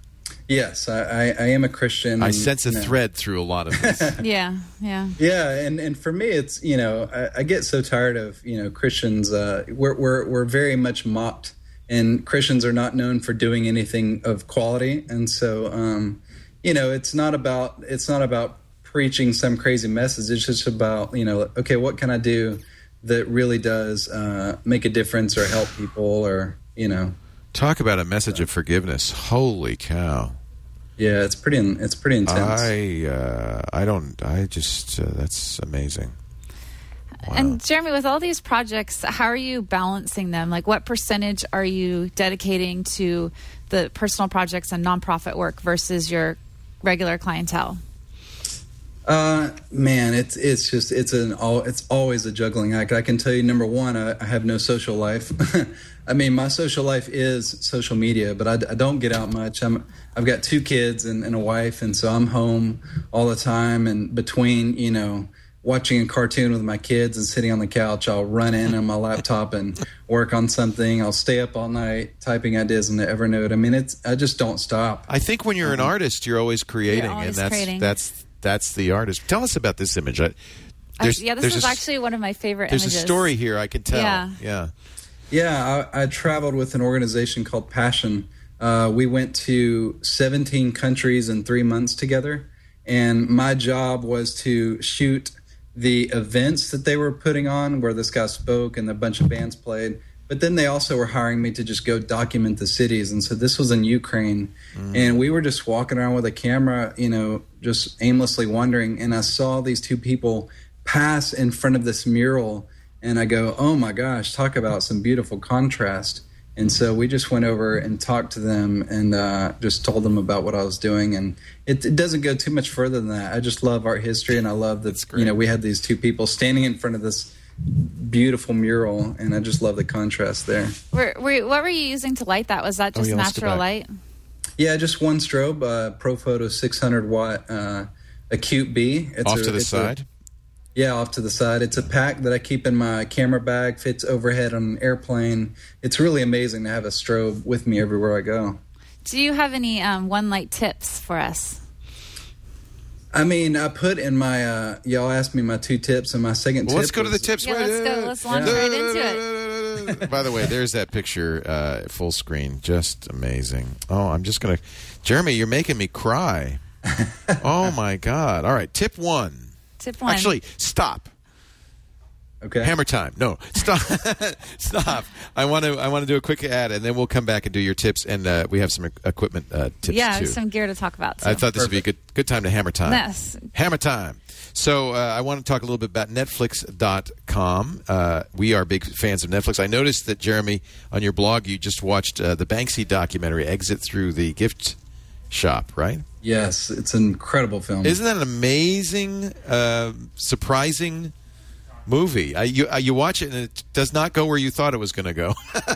Yes, I, I, I am a Christian. I and, sense a you know, thread through a lot of this. Yeah, yeah. Yeah, and, and for me, it's, you know, I, I get so tired of, you know, Christians. Uh, we're, we're, we're very much mocked, and Christians are not known for doing anything of quality. And so, um, you know, it's not about it's not about preaching some crazy message. It's just about, you know, okay, what can I do that really does uh, make a difference or help people or, you know. Talk about a message of forgiveness. Holy cow. Yeah, it's pretty it's pretty intense. I uh, I don't I just uh, that's amazing. Wow. And Jeremy, with all these projects, how are you balancing them? Like, what percentage are you dedicating to the personal projects and nonprofit work versus your regular clientele? Uh, man, it's it's just it's an all it's always a juggling act. I can tell you, number one, I, I have no social life. I mean, my social life is social media, but I, I don't get out much. I'm I've got two kids and, and a wife, and so I'm home all the time. And between you know watching a cartoon with my kids and sitting on the couch, I'll run in on my laptop and work on something. I'll stay up all night typing ideas into Evernote. I mean, it's I just don't stop. I think when you're an artist, you're always creating, You're always and that's creating. that's that's the artist. Tell us about this image. I, Actually, yeah, this there's is a, actually one of my favorite There's images. a story here, I can tell. Yeah. Yeah. Yeah, I, I traveled with an organization called Passion. Uh, we went to seventeen countries in three months together, and my job was to shoot the events that they were putting on where this guy spoke and a bunch of bands played. But then they also were hiring me to just go document the cities. And so this was in Ukraine. Mm. And we were just walking around with a camera, you know, just aimlessly wandering. And I saw these two people pass in front of this mural. And I go, oh, my gosh, talk about some beautiful contrast. And so we just went over and talked to them and uh, just told them about what I was doing. And it, it doesn't go too much further than that. I just love art history. And I love that, you know, we had these two people standing in front of this beautiful mural, and I just love the contrast there. Were, were, what were you using to light that? Was that just oh, yeah, natural light? Yeah, just one strobe, uh, ProPhoto six hundred watt uh, Acute B. It's off a, to the it's side? A, yeah, off to the side. It's a pack that I keep in my camera bag, fits overhead on an airplane. It's really amazing to have a strobe with me everywhere I go. Do you have any um, one light tips for us? I mean, I put in my, uh, y'all asked me my two tips, and my second Well, tip let's go to the was- tips. Yeah, let's go. Let's launch Yeah. right into it. By the way, there's that picture, uh, full screen. Just amazing. Oh, I'm just going to... Jeremy, you're making me cry. Oh, my God. All right, tip one. Tip one. Actually, stop. Okay. Hammer time. No, stop. Stop. I want to I want to do a quick ad, and then we'll come back and do your tips, and uh, we have some e- equipment uh, tips, yeah, too. some gear to talk about, too. I thought this would be a good good time to hammer time. Yes. Hammer time. So uh, I want to talk a little bit about Netflix dot com. Uh, we are big fans of Netflix. I noticed that, Jeremy, on your blog, you just watched uh, the Banksy documentary, Exit Through the Gift Shop, right? Yes, it's an incredible film. Isn't that an amazing, uh, surprising movie? I, you, uh, you watch it, and it does not go where you thought it was going to go.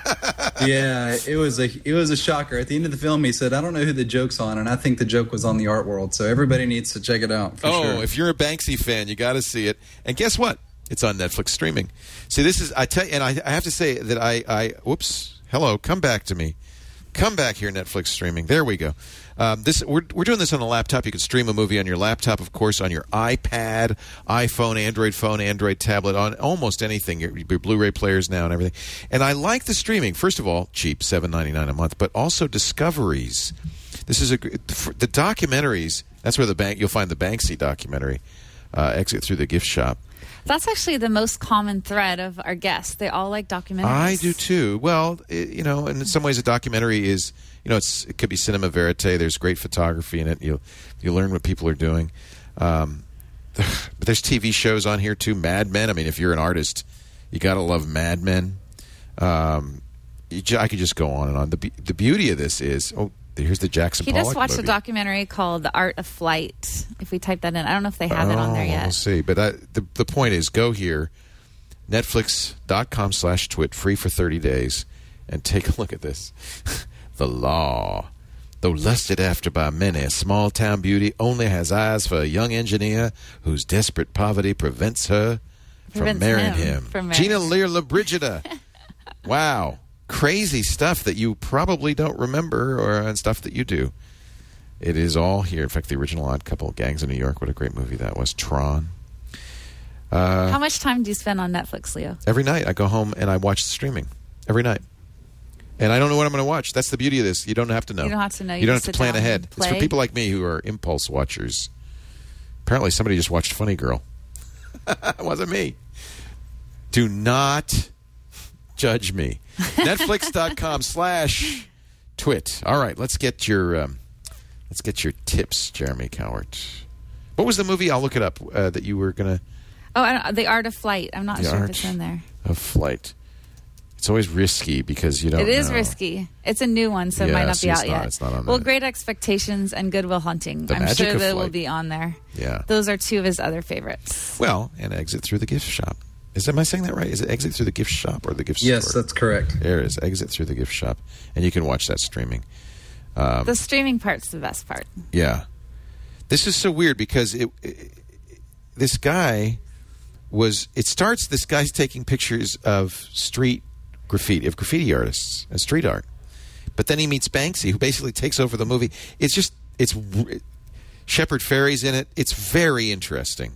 Yeah, it was a it was a shocker. At the end of the film, he said, "I don't know who the joke's on," and I think the joke was on the art world. So everybody needs to check it out. For Oh, sure. if you're a Banksy fan, you got to see it. And guess what? It's on Netflix streaming. See, this is I tell you, and I, I have to say that I, I whoops, hello, come back to me, come back here, Netflix streaming. There we go. Um, this we're we're doing this on a laptop. You can stream a movie on your laptop, of course, on your iPad, iPhone, Android phone, Android tablet, on almost anything. Your, your Blu-ray players now and everything. And I like the streaming. First of all, cheap, seven ninety-nine a month, but also discoveries. This is a the documentaries. That's where the bank you'll find the Banksy documentary, uh, Exit Through the Gift Shop. That's actually the most common thread of our guests. They all like documentaries. I do too. Well, it, you know, and in some ways, a documentary is, you know, it's it could be cinema verite. There's great photography in it. You you learn what people are doing. Um, but there's T V shows on here too. Mad Men. I mean, if you're an artist, you got to love Mad Men. Um, you, ju- I could just go on and on. The be- the beauty of this is, oh, here's the Jackson He Pollock just watched movie. a documentary called The Art of Flight. If we type that in, I don't know if they have it on there Oh, yet. We'll see. But I, the the point is, go here, Netflix dot com slash twit, free for thirty days, and take a look at this. The law, though lusted after by many, a small-town beauty only has eyes for a young engineer whose desperate poverty prevents her from Prevents marrying him him. from marrying Gina him. Lear LaBrigida. Wow. Crazy stuff that you probably don't remember, or and stuff that you do. It is all here. In fact, the original Odd Couple, Gangs of New York, what a great movie that was. Tron. Uh, How much time do you spend on Netflix, Leo? every night I go home and I watch the streaming. Every night. And I don't know what I'm going to watch. That's the beauty of this. You don't have to know. You don't have to know. You, You don't just have to sit plan down ahead. and It's for play. people like me who are impulse watchers. Apparently somebody just watched Funny Girl. It wasn't me. Do not judge me. Netflix dot com slash twit. All right, let's get your um, let's get your tips, Jeremy Cowart. What was the movie? I'll look it up. Uh, that you were gonna Oh, I don't, The Art of Flight. I'm not The sure Art if it's in there. of Flight. It's always risky because you don't. It is know. risky. It's a new one, so it Yeah, might not see, be it's out not- yet. it's not on well, that. Great Expectations and Good Will Hunting. The I'm Magic sure of that it will Flight. be on there. Yeah. Those are two of his other favorites. Well, and Exit Through the Gift Shop. Is am I saying that right? Is it Exit Through the Gift Shop or the Gift Yes, Store? that's correct. There it is. Exit Through the Gift Shop, and you can watch that streaming. Um, The streaming part's the best part. Yeah, this is so weird because it, it this guy was. It starts. This guy's taking pictures of street graffiti, of graffiti artists and street art, but then he meets Banksy, who basically takes over the movie. It's just it's Shepard Fairey's in it. It's very interesting.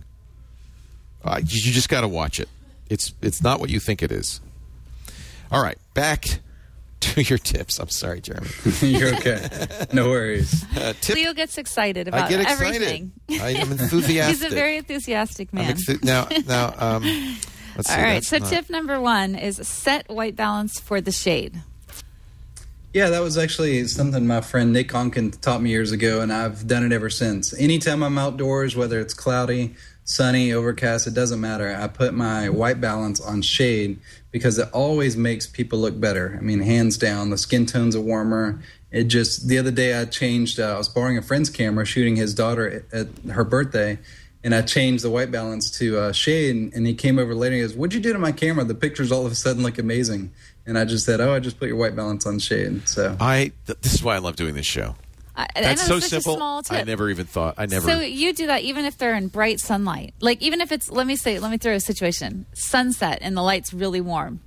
Uh, you, you just got to watch it. It's it's not what you think it is. All right, back to your tips. I'm sorry, Jeremy. You're okay. No worries. Uh, tip Leo gets excited I about get excited. everything. I am enthusiastic. He's a very enthusiastic I'm man. exu- now, now, um, let's see. All right, that's so not- tip number one is set white balance for the shade. Yeah, that was actually something my friend Nick Onken taught me years ago, and I've done it ever since. Anytime I'm outdoors, whether it's cloudy, sunny, overcast, it doesn't matter. I put my white balance on shade because it always makes people look better. I mean, hands down, the skin tones are warmer. It just, the other day I changed, uh, I was borrowing a friend's camera, shooting his daughter at, at her birthday, and I changed the white balance to uh, shade, and, and he came over later and he goes, "What'd you do to my camera? The pictures all of a sudden look amazing." And I just said, "Oh, I just put your white balance on shade." So I. Th- this is why I love doing this show. I, That's I so know, such simple. A small tip. I never even thought. I never. So you do that even if they're in bright sunlight. Like even if it's let me say let me throw a situation. Sunset and the light's really warm.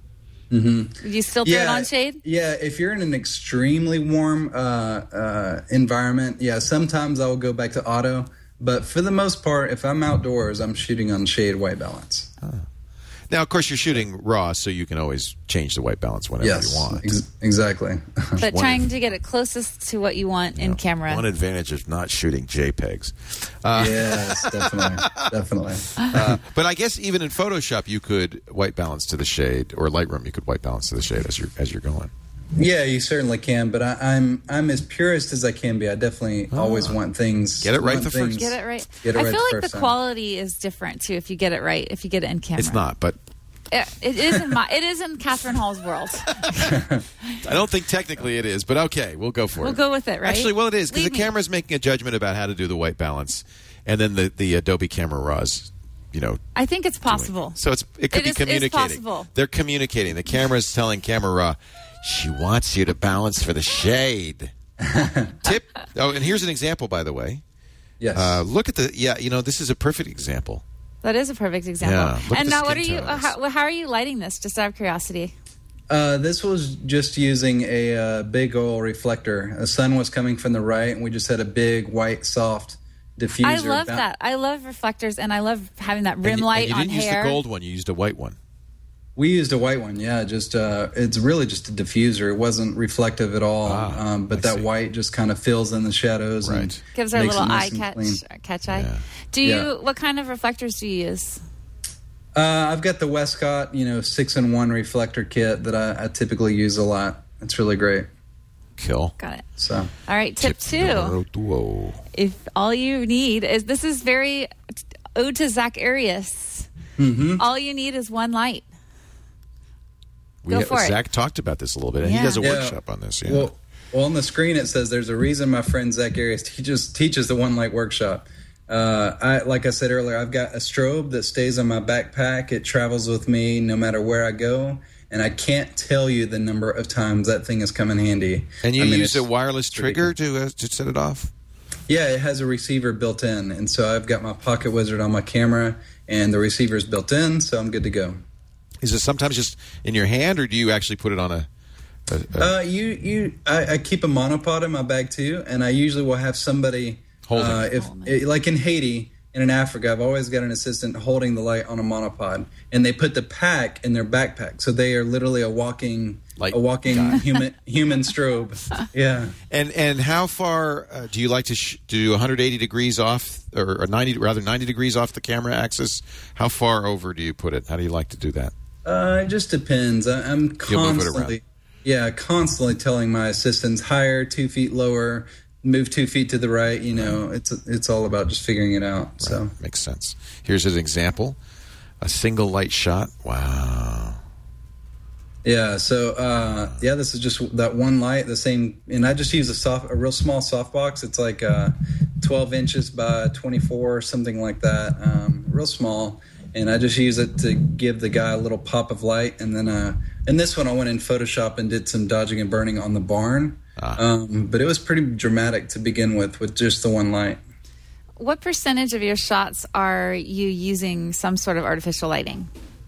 Mm-hmm. You still throw yeah, it on shade? Yeah, if you're in an extremely warm uh, uh, environment, yeah, sometimes I'll go back to auto. But for the most part, if I'm outdoors, I'm shooting on shade white balance. Huh. Now, of course, you're shooting raw, so you can always change the white balance whenever yes, you want. Ex- exactly. But One trying ad- to get it closest to what you want in camera. One advantage of not shooting JPEGs. Uh, yes, definitely, definitely. uh, but I guess even in Photoshop, you could white balance to the shade, or Lightroom, you could white balance to the shade as you're as you're going. Yeah, you certainly can, but I, I'm I'm as purist as I can be. I definitely Oh. always want things. Get it right want the first- things- Get it right. Get it I right feel the like the first time. quality is different too if you get it right. If you get it in camera, It's not, but It, it is in my. It is in Catherine Hall's world. I don't think technically it is. But okay, we'll go for We'll it. go with it, right? Actually, well, it is because the Leave me. camera's making a judgment about how to do the white balance, and then the the Adobe Camera Raw's, you know. I think it's possible. So it's it could It be is- it's communicating. possible. They're communicating. The camera's telling Camera Raw, she wants you to balance for the shade. Tip. Oh, and here's an example, by the way. Yes. Uh, look at the yeah. You know, this is a perfect example. That is a perfect example. Yeah, look at and the now, what are skin you? tone Uh, on this. how, how are you lighting this? Just out of curiosity. Uh, this was just using a uh, big oil reflector. The sun was coming from the right, and we just had a big white soft diffuser. I love ba- that. I love reflectors, and I love having that rim and you, light and you on didn't hair. use the gold one. You used a white one. We used a white one, yeah. Just uh, it's really just a diffuser. It wasn't reflective at all, Ah, um, but I that see. white just kind of fills in the shadows and Right. Gives our makes it little nice eye and catch. clean. Catch eye. Yeah. Do you? Yeah. What kind of reflectors do you use? Uh, I've got the Westcott, you know, six in one reflector kit that I, I typically use a lot. It's really great. Kill. Got it. So All right. Tip, two. numero duo. If all you need is this is very ode to Zach Arias. Mm-hmm. All you need is one light. We, Go for it. Zach talked about this a little bit. and He Yeah. does a Yeah. workshop on this. Yeah. Well, well, on the screen it says there's a reason my friend Zach Arias teaches teaches the One Light Workshop. Uh, I like I said earlier, I've got a strobe that stays on my backpack. It travels with me no matter where I go, and I can't tell you the number of times that thing has come in handy. and you I mean, use it's- a wireless trigger to uh, to set it off. Yeah, it has a receiver built in, and so I've got my Pocket Wizard on my camera, and the receiver's built in, so I'm good to go. Is it sometimes just in your hand, or do you actually put it on a? a, a Uh, you, you, I, I keep a monopod in my bag too, and I usually will have somebody Holding Uh, it. if it, like in Haiti and in Africa, I've always got an assistant holding the light on a monopod, and they put the pack in their backpack, so they are literally a walking, Light a walking guy. human human strobe. Yeah. and and how far uh, do you like to sh- do one hundred eighty degrees off, or, or ninety rather ninety degrees off the camera axis? How far over do you put it? How do you like to do that? Uh, it just depends. I, I'm You'll move it around. constantly, yeah, constantly telling my assistants higher, two feet lower, move two feet to the right. You know, it's it's all about just figuring it out. So Right. Makes sense. Here's an example: a single light shot. Wow. yeah, so uh, yeah, this is just that one light, the same, and I just use a soft, a real small softbox. It's like uh, twelve inches by twenty-four, or something like that, um, real small. And I just use it to give the guy a little pop of light. And then, uh, in this one, I went in Photoshop and did some dodging and burning on the barn. Ah. Um, but it was pretty dramatic to begin with, with just the one light. What percentage of your shots are you using some sort of artificial lighting?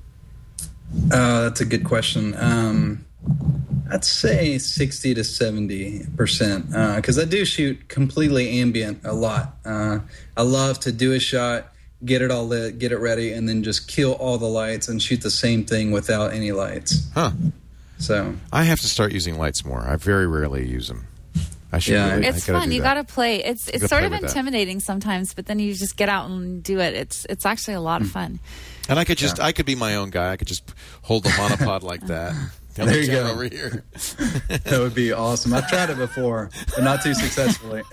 Uh, that's a good question. Um, I'd say sixty to seventy percent, because I do shoot completely ambient a lot. Uh, I love to do a shot, get it all lit, get it ready, and then just kill all the lights and shoot the same thing without any lights. Huh. So I have to start using lights more. I very rarely use them. I should. Yeah, really, It's I gotta fun. do You that. got to play. It's it's gotta sort play of with that. intimidating sometimes, but then you just get out and do it. It's it's actually a lot of fun. And I could just, I could be my own guy. I could just hold the monopod like that. Tell There the you camera go. over here. that would be awesome. I've tried it before, but not too successfully.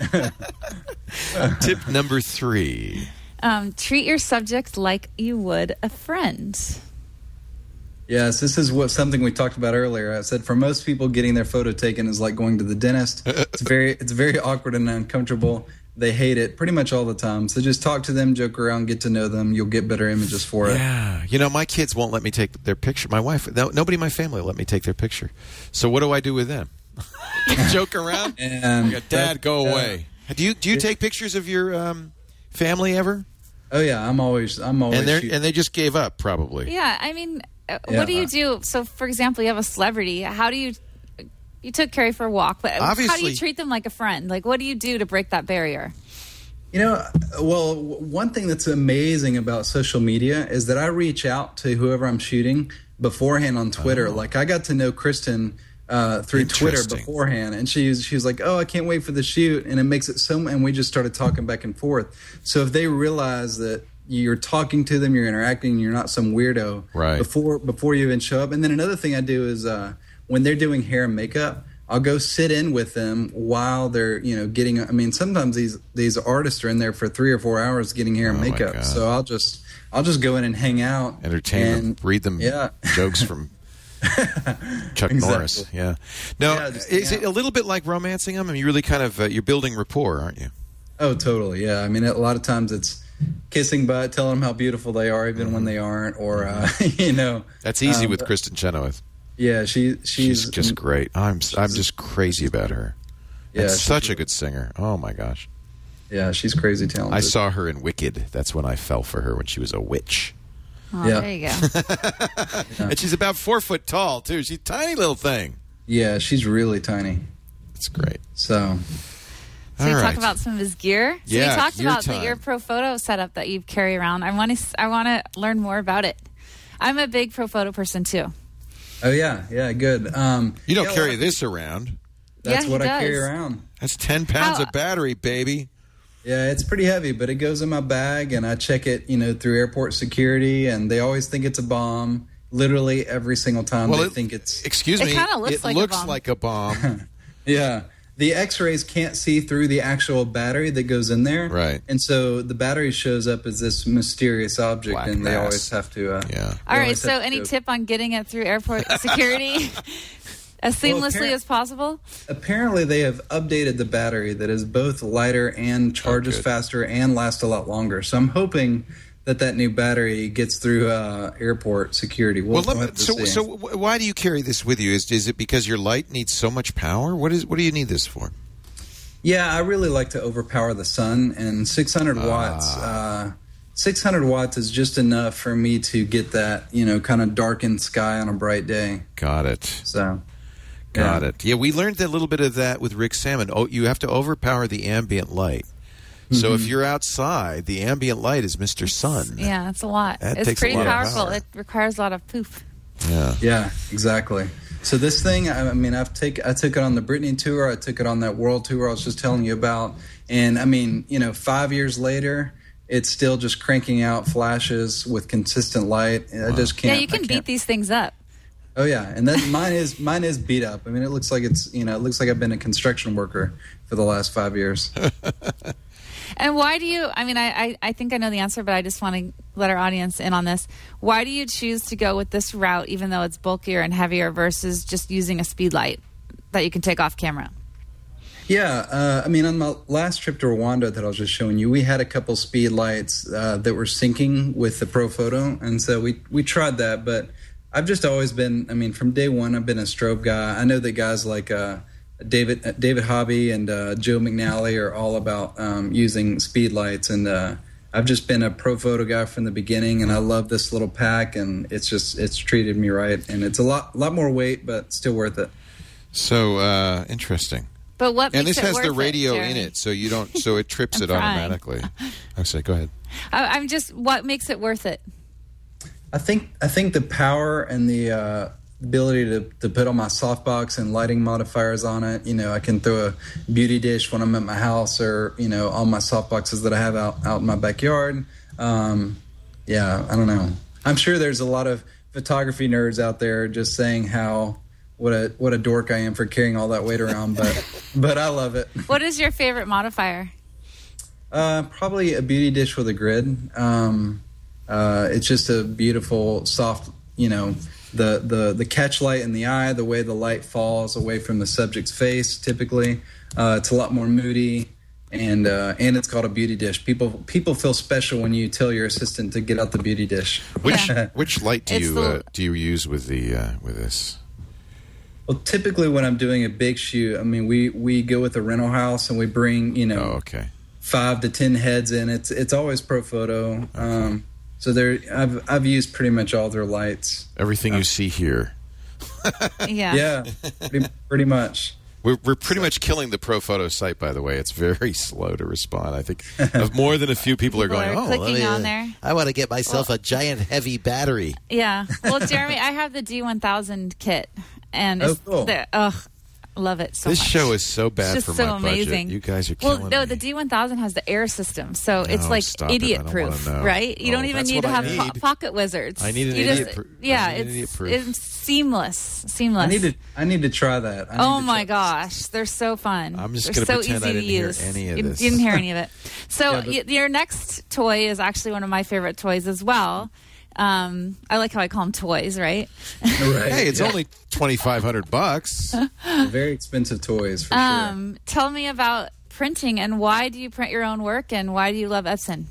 Tip number three. Um, treat your subject like you would a friend. Yes, this is what something we talked about earlier. I said for most people, getting their photo taken is like going to the dentist. It's very, it's very awkward and uncomfortable. They hate it pretty much all the time. So just talk to them, joke around, get to know them. You'll get better images for it. Yeah. You know, my kids won't let me take their picture. My wife, no, nobody in my family will let me take their picture. So what do I do with them? Joke around? And I go, Dad, that- go uh, away. Do you do you take pictures of your um, family ever? Oh yeah, I'm always, I'm always. And they shooting. and they just gave up, probably. Yeah, I mean, uh, Yeah. what do you do? So, for example, you have a celebrity. How do you? You took Carrie for a walk, but how do Obviously- you treat them like a friend? Like, what do you do to break that barrier? You know, well, w- one thing that's amazing about social media is that I reach out to whoever I'm shooting beforehand on Twitter. Oh. Like, I got to know Kristen uh, through Twitter Interesting. beforehand, and she's she was like, "Oh, I can't wait for the shoot," and it makes it so. And we just started talking back and forth. So if they realize that you're talking to them, you're interacting, you're not some weirdo Right. before before you even show up. And then another thing I do is uh, when they're doing hair and makeup, I'll go sit in with them while they're, you know, getting. I mean, sometimes these these artists are in there for three or four hours getting hair and Oh, my makeup. God. So I'll just I'll just go in and hang out, Entertain them, and, read them Yeah. jokes from Chuck Exactly. Norris. Yeah. No, Yeah, just is hang it a little bit like romancing them? I mean, you really kind of uh, you're building rapport, aren't you? Oh, totally. Yeah. I mean, a lot of times it's kissing butt, telling them how beautiful they are, even Mm-hmm. when they aren't, or uh, you know. That's easy um, with Kristen Chenoweth. Yeah, she she's, She's just great. I'm I'm just crazy about her. Yeah, and she's such a really- good singer. Oh my gosh. Yeah, she's crazy talented. I saw her in Wicked. That's when I fell for her when she was a witch. Oh, Yeah. there you go. And she's about four foot tall too. She's a tiny little thing. Yeah, she's really tiny. It's great. So So you All talk right. about some of his gear. So Yeah, you talked gear about the, time. your pro photo setup that you carry around. I want to I want to learn more about it. I'm a big pro photo person too. Oh yeah, yeah, good. Um, You don't yeah, carry well, this around. That's Yeah, what he I carry does. around. That's ten pounds How- of battery, baby. Yeah, it's pretty heavy, but it goes in my bag, and I check it, you know, through airport security, and they always think it's a bomb. Literally every single time Well, they it- think it's. Excuse It me. kinda looks it like a looks bomb. like a bomb. Yeah, the X-rays can't see through the actual battery that goes in there, Right. And so the battery shows up as this mysterious object, Black and they mass. always have to. Uh, Yeah. All they right. always So have to any go- tip on getting it through airport security as seamlessly apparent- as possible? Apparently, they have updated the battery that is both lighter and charges good. faster and lasts a lot longer. So I'm hoping that that new battery gets through uh, airport security. We'll, Well, let we'll me, have to so see. so w- why do you carry this with you? Is is it because your light needs so much power? What is what do you need this for? Yeah, I really like to overpower the sun, and six hundred watts. Uh, six hundred watts is just enough for me to get that, you know, kind of darkened sky on a bright day. Got it. So, Got yeah. it. Yeah, we learned a little bit of that with Rick Salmon. Oh, you have to overpower the ambient light. So Mm-hmm. if you're outside, the ambient light is Mister Sun. Yeah, it's a lot. That it's takes a pretty lot of powerful. power. It requires a lot of poof. Yeah. Yeah, exactly. So this thing, I I mean, I've take I took it on the Britney tour. I took it on that world tour I was just telling you about. And I mean, you know, five years later, it's still just cranking out flashes with consistent light. I just can't. Yeah, you can I beat can't- these things up. Oh yeah, and then mine is mine is beat up. I mean, it looks like it's you know it looks like I've been a construction worker for the last five years. And why do you, I mean, I, I, I think I know the answer, but I just want to let our audience in on this. Why do you choose to go with this route, even though it's bulkier and heavier, versus just using a speed light that you can take off camera? Yeah, uh, I mean, on my last trip to Rwanda that I was just showing you, we had a couple speed lights uh, that were syncing with the Pro Photo, and so we we tried that. But I've just always been, I mean, from day one, I've been a strobe guy. I know that guys like uh, David uh, David Hobby and uh, Joe McNally are all about um, using speed lights, and uh, I've just been a Pro Photo guy from the beginning, and I love this little pack, and it's just it's treated me right, and it's a lot lot more weight, but still worth it. So uh, interesting. But what And makes this it has the worth radio it, in Jeremy? it, so you don't. So it trips I'm it trying. automatically. I say, go ahead. I, I'm just, what makes it worth it? I think I think the power and the uh, ability to, to put on my softbox and lighting modifiers on it. You know, I can throw a beauty dish when I'm at my house, or you know, all my softboxes that I have out out in my backyard. Um, yeah, I don't know. I'm sure there's a lot of photography nerds out there just saying how what a what a dork I am for carrying all that weight around, but but I love it. What is your favorite modifier? Uh, probably a beauty dish with a grid. Um, uh, it's just a beautiful, soft, you know, the, the, the catch light in the eye, the way the light falls away from the subject's face, typically. Uh, it's a lot more moody, and uh, and it's called a beauty dish. People people feel special when you tell your assistant to get out the beauty dish. Which Yeah. which light do It's you the- uh, do you use with the uh, with this? Well, typically when I'm doing a big shoot, I mean, we, we go with a rental house and we bring, you know, Oh, okay. five to ten heads in. It's it's always Pro Photo. Um, So they're I've I've used pretty much all their lights. Everything you see here. Yeah. Yeah, pretty, pretty much. We're, we're pretty much killing the ProPhoto site, by the way. It's very slow to respond. I think of more than a few people, People are going, are oh, clicking let me, on uh, there. I want to get myself a giant heavy battery. Yeah. Well, Jeremy, I have the D one thousand kit, and Oh, it's cool. the, ugh, love it so This much. show is so bad It's for just so my amazing. budget. You guys are killing Well, no, me. the D one thousand has the air system, so it's No, like stop it. I don't idiot wanna proof, know. right? You Oh, don't even that's need to what I have po- need. pocket wizards. I need an You idiot just- proof. I Yeah, need an it's idiot proof. it's seamless, seamless. I need to I need to try that. I need Oh to my try gosh, they're so fun. I'm just They're gonna so pretend I easy didn't to hear use. any of you, this. you didn't hear any of it. So Yeah, but- y- your next toy is actually one of my favorite toys as well. Um, I like how I call them toys, right? Right. Hey, it's Yeah. only twenty-five hundred bucks. Very expensive toys for sure. Um, tell me about printing and why do you print your own work and why do you love Epson?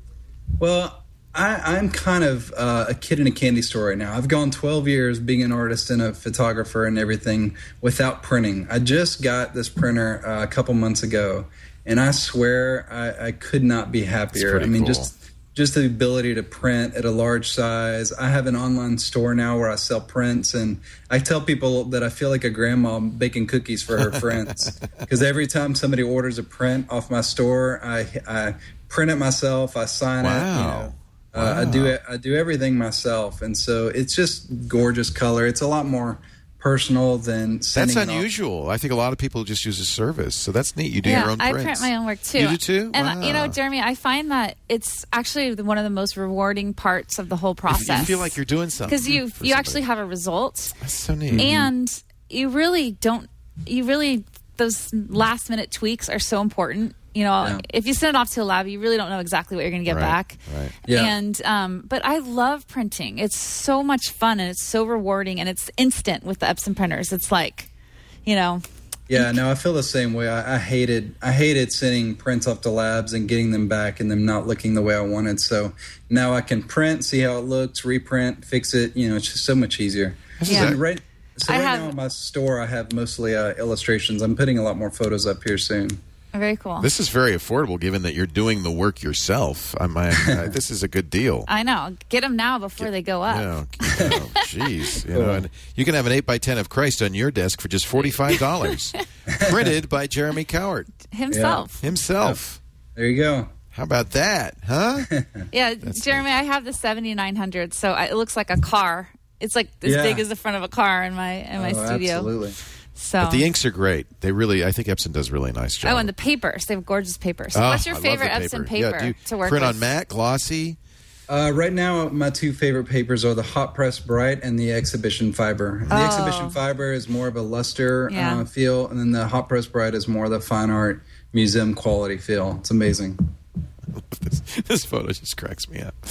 Well, I, I'm kind of uh, a kid in a candy store right now. I've gone twelve years being an artist and a photographer and everything without printing. I just got this printer uh, a couple months ago, and I swear I, I could not be happier. pretty I mean, cool. just just the ability to print at a large size. I have an online store now where I sell prints, and I tell people that I feel like a grandma baking cookies for her friends because every time somebody orders a print off my store, I, I print it myself, I sign it. You Wow. know. Uh, I do it. I do everything myself, and so it's just gorgeous color. It's a lot more personal than That's sending it off. unusual. I think a lot of people just use a service, so that's neat. You do yeah, your own I prints. print my own work too. You do too? And you know, Wow. Jeremy, I find that it's actually the- one of the most rewarding parts of the whole You- process. You feel like you're doing something because you for you somebody. actually have a result, That's so neat. and you really don't. You really those last minute tweaks are so important. You know, Yeah. if you send it off to a lab, you really don't know exactly what you're going to get Right, back. right. Yeah. And um, but I love printing. It's so much fun and it's so rewarding and it's instant with the Epson printers. It's like, you know, Yeah, no, I feel the same way. I, I hated I hated sending prints off to labs and getting them back and them not looking the way I wanted. So now I can print, see how it looks, reprint, fix it. You know, it's just so much easier. Yeah. And right, so I right have- now in my store, I have mostly uh, illustrations. I'm putting a lot more photos up here soon. very cool. This is very affordable, given that you're doing the work yourself. I mean, I, this is a good deal. I know. Get them now before they go up. You know, oh, jeez. You know, and you can have an eight by ten of Christ on your desk for just forty-five dollars. Printed by Jeremy Cowart Himself. himself. There you go. How about that, huh? Yeah, Jeremy, I have the seventy-nine hundred, so I, it looks like a car. It's like as Yeah. big as the front of a car in my in my Oh, studio. absolutely. So But the inks are great. They really, I think Epson does a really nice job. oh, and the papers. They have gorgeous papers. Oh, What's your I love favorite the Epson Yeah, paper do you to work print with? on matte, glossy? Uh, right now, my two favorite papers are the Hot Press Bright and the Exhibition Fiber. The Oh. Exhibition Fiber is more of a luster Yeah. uh, feel, and then the Hot Press Bright is more of the fine art museum quality feel. It's amazing. this, this photo just cracks me up.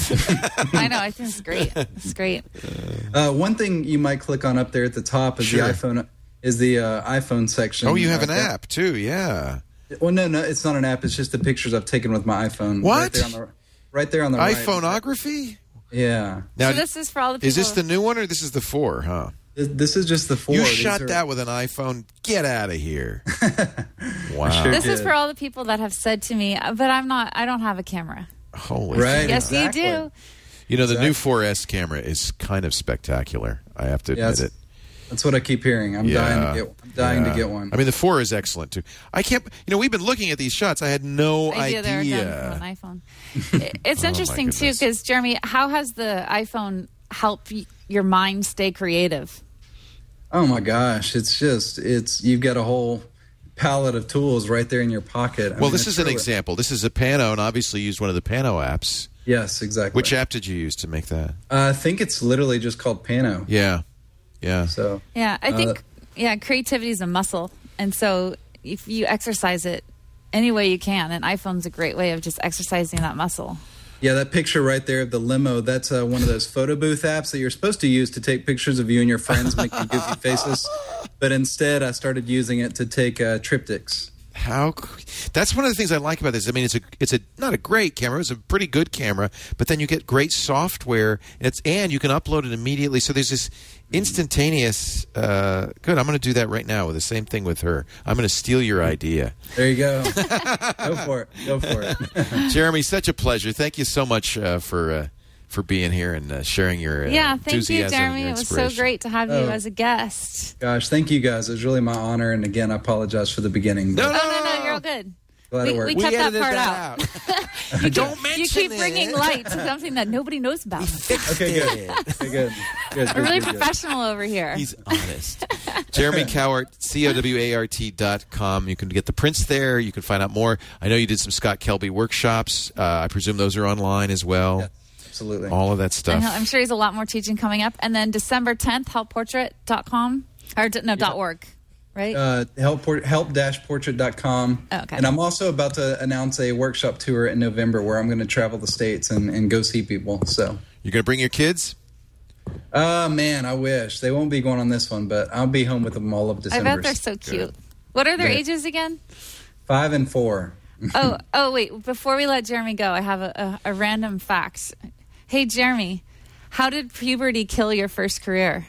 I know. I think it's great. It's great. Uh, one thing you might click on up there at the top is Sure. the iPhone. Is the uh, iPhone section? Oh, you have an Uh, app too, yeah. Well, no, no, it's not an app. It's just the pictures I've taken with my iPhone. What? Right there on the, right there on the right. iPhoneography? Yeah. Now, so this is for all the people. is this the new one or this is the four, huh? This, this is just the four. You These shot are- that with an iPhone. Get out of here. Wow. sure This is did. for all the people that have said to me, "But I'm not. I don't have a camera." Holy Right. Yes, exactly. you do. You know, the new Exactly. four S camera is kind of spectacular. I have to Yeah, admit it's- it. That's what I keep hearing. I'm dying to get. I'm dying yeah. to get one. I mean, the four is excellent too. I can't. You know, we've been looking at these shots. I had no idea they were idea. done from an iPhone. It- it's Oh, my interesting too goodness. because Jeremy, how has the iPhone helped y- your mind stay creative? Oh my gosh, it's just it's you've got a whole palette of tools right there in your pocket. I Well, mean, this it's is an really- example. This is a Pano, and obviously used one of the Pano apps. Yes, exactly. Which app did you use to make that? Uh, I think it's literally just called Pano. Yeah, yeah. So Yeah, I think Uh, yeah, creativity is a muscle, and so if you exercise it any way you can, and iPhone's a great way of just exercising that muscle. yeah, that picture right there of the limo, that's uh, one of those photo booth apps that you're supposed to use to take pictures of you and your friends making goofy faces. But instead, I started using it to take uh, triptychs. How? c- That's one of the things I like about this. I mean, it's a it's a not a great camera. It's a pretty good camera, but then you get great software. And it's and you can upload it immediately. So there's this instantaneous. Uh, good. I'm going to do that right now with the same thing with her. I'm going to steal your idea. There you go. Go for it. Go for it. Jeremy, such a pleasure. Thank you so much uh, for uh, for being here and uh, sharing your uh, Yeah, thank you, enthusiasm and Jeremy. your It was so inspiration. great to have you Oh. as a guest. Gosh, thank you guys. It was really my honor. And again, I apologize for the beginning. No, But no, Oh, no, no, you're all good. glad We, it worked. we We cut that edited part that out. out. Don't mention You keep it. bringing light to something that nobody knows about. Okay, good. Okay, good. Good, good, We're really good, good. professional over here. He's honest. Jeremy Cowart, C O W A R T dot com. You can get the prints there. You can find out more. I know you did some Scott Kelby workshops. Uh, I presume those are online as well. Yeah, absolutely. All of that I stuff. know, I'm sure he's a lot more teaching coming up. And then December tenth, help portrait dot com. Or, d- no, dot .org, right? Uh, help help dash portrait dot com. Oh, okay. And I'm also about to announce a workshop tour in November where I'm going to travel the states and, and go see people. So, You're going to bring your kids? uh, man, I wish they won't be going on this one, but I'll be home with them all of I December. bet they're so cute. What are their Yeah. ages again? Five and four. oh, oh, wait. Before we let Jeremy go, I have a, a, a random fact. Hey, Jeremy, how did puberty kill your first career?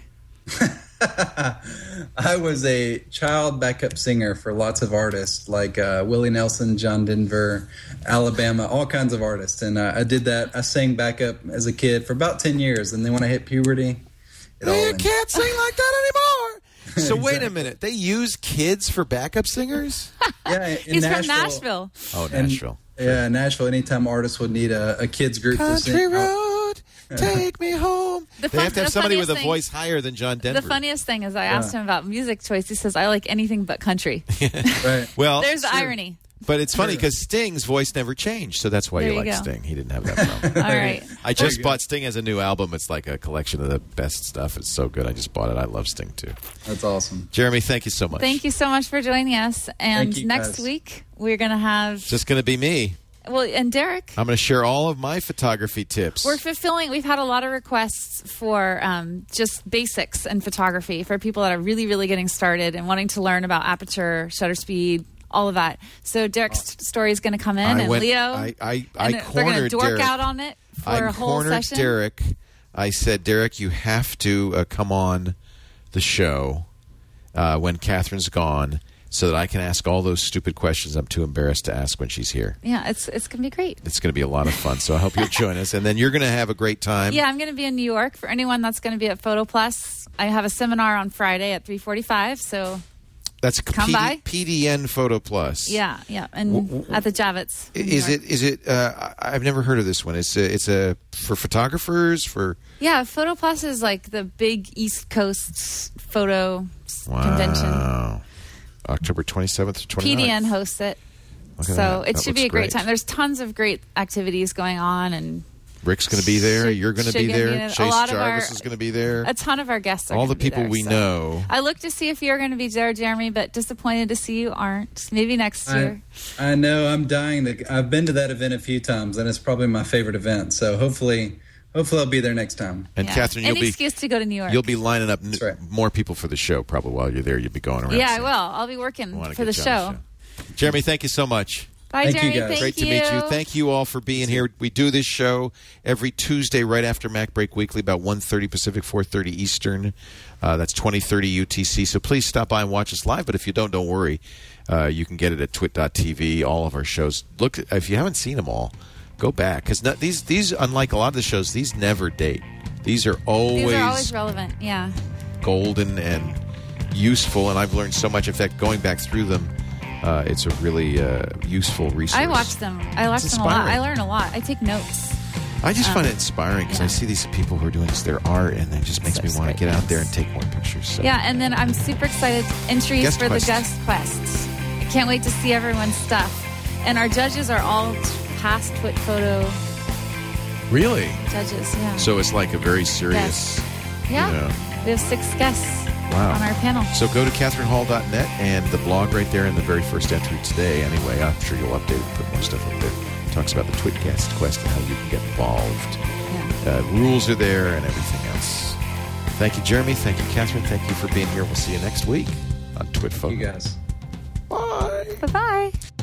I was a child backup singer for lots of artists like uh, Willie Nelson, John Denver, Alabama, all kinds of artists. And uh, I did that. I sang backup as a kid for about ten years. And then when I hit puberty, it all You ended. can't sing like that anymore. So wait a Exactly. minute. They use kids for backup singers? Yeah, in He's Nashville, from Nashville. Oh, And- Nashville. Yeah, Nashville. Anytime artists would need a, a kids group to Country sing. road, take me home. The They fun- have to have the somebody with a funniest thing- voice higher than John Denver. The funniest thing is I asked him about music choice. He says, I like anything but country. Right. Well, There's the Sure. irony. but it's funny Sure. because Sting's voice never changed, so that's why There you you like go. Sting. He didn't have that problem. All right. I just you go. bought Sting as a new album. It's like a collection of the best stuff. It's so good. I just bought it. I love Sting too. That's awesome. Jeremy, thank you so much. Thank you so much for joining us. And Thank you, next guys. week, we're going to have, It's just going to be me. well, and Derek. I'm going to share all of my photography tips. We're fulfilling, we've had a lot of requests for um, just basics in photography for people that are really, really getting started and wanting to learn about aperture, shutter speed, all of that. So Derek's story is going to come in, I and went- Leo, I, I, I and they're going to cornered dork Derek. out on it for I a whole cornered session. Derek. I said, Derek, you have to uh, come on the show uh, when Catherine's gone so that I can ask all those stupid questions I'm too embarrassed to ask when she's here. Yeah, it's it's going to be great. It's going to be a lot of fun, so I hope you'll join us. And then you're going to have a great time. Yeah, I'm going to be in New York. For anyone that's going to be at Photo Plus, I have a seminar on Friday at three forty-five. So That's a Come P D, by. P D N Photo Plus. yeah, yeah, and at the Javits. in New Is York. it? Is it? Uh, I- I've never heard of this one. It's a, it's a for photographers for Yeah, Photo Plus is like the big East Coast photo s- convention. Wow. October twenty-seventh to P D N twenty-ninth. hosts it. Look at So that. it That should be looks a great, great. time. There's tons of great activities going on, and Rick's going to be there. Should- You're going to should be gonna be there. in it. A Chase lot of Jarvis our- is going to be there. a ton of our guests are All gonna the be people there, we so. know. I looked to see if you're going to be there, Jeremy, but disappointed to see you aren't. Maybe next year. I, I know. I'm dying. To, I've been to that event a few times, and it's probably my favorite event. So hopefully, hopefully I'll be there next time. And Yeah. Catherine, you'll Any be excuse to go to New York. you'll be lining up n- right. more people for the show probably while you're there. You'll be going around. yeah, I saying, will. I'll be working "I wanna for get the you on show. Jeremy, thank you so much. Bye, Thank you, Jeremy. guys. Thank Great to you. meet you. Thank you all for being here. We do this show every Tuesday right after Mac Break Weekly, about one thirty Pacific, four thirty Eastern. Uh, that's twenty thirty U T C. So please stop by and watch us live. But if you don't, don't worry. Uh, you can get it at twit dot t v. All of our shows. Look, if you haven't seen them all, go back. Because these, these, unlike a lot of the shows, these never date. These are always, These are always relevant. Yeah. golden and useful. And I've learned so much. In fact, going back through them, uh, it's a really uh, useful resource. I watch them. I watch It's them a lot. inspiring. I learn a lot. I take notes. I just Um, find it inspiring because I yeah. see these people who are doing this, their art, and it just makes So me want to great. get out there and take more pictures. So. Yeah, and then I'm super excited. Entries Guest for Quest. the guest quest. I can't wait to see everyone's stuff. And our judges are all t- past Twit Photo Really? judges. Yeah. So it's like a very serious. yeah. you know. We have six guests Wow. on our panel. So go to catherine hall dot net and the blog right there in the very first entry today. Anyway, I'm sure you'll update it and put more stuff up there. It talks about the Twit Guest Quest and how you can get involved. Yeah. Uh, rules are there and everything else. Thank you, Jeremy. Thank you, Catherine. Thank you for being here. We'll see you next week on Twit Photo. You guys. Bye. Bye-bye.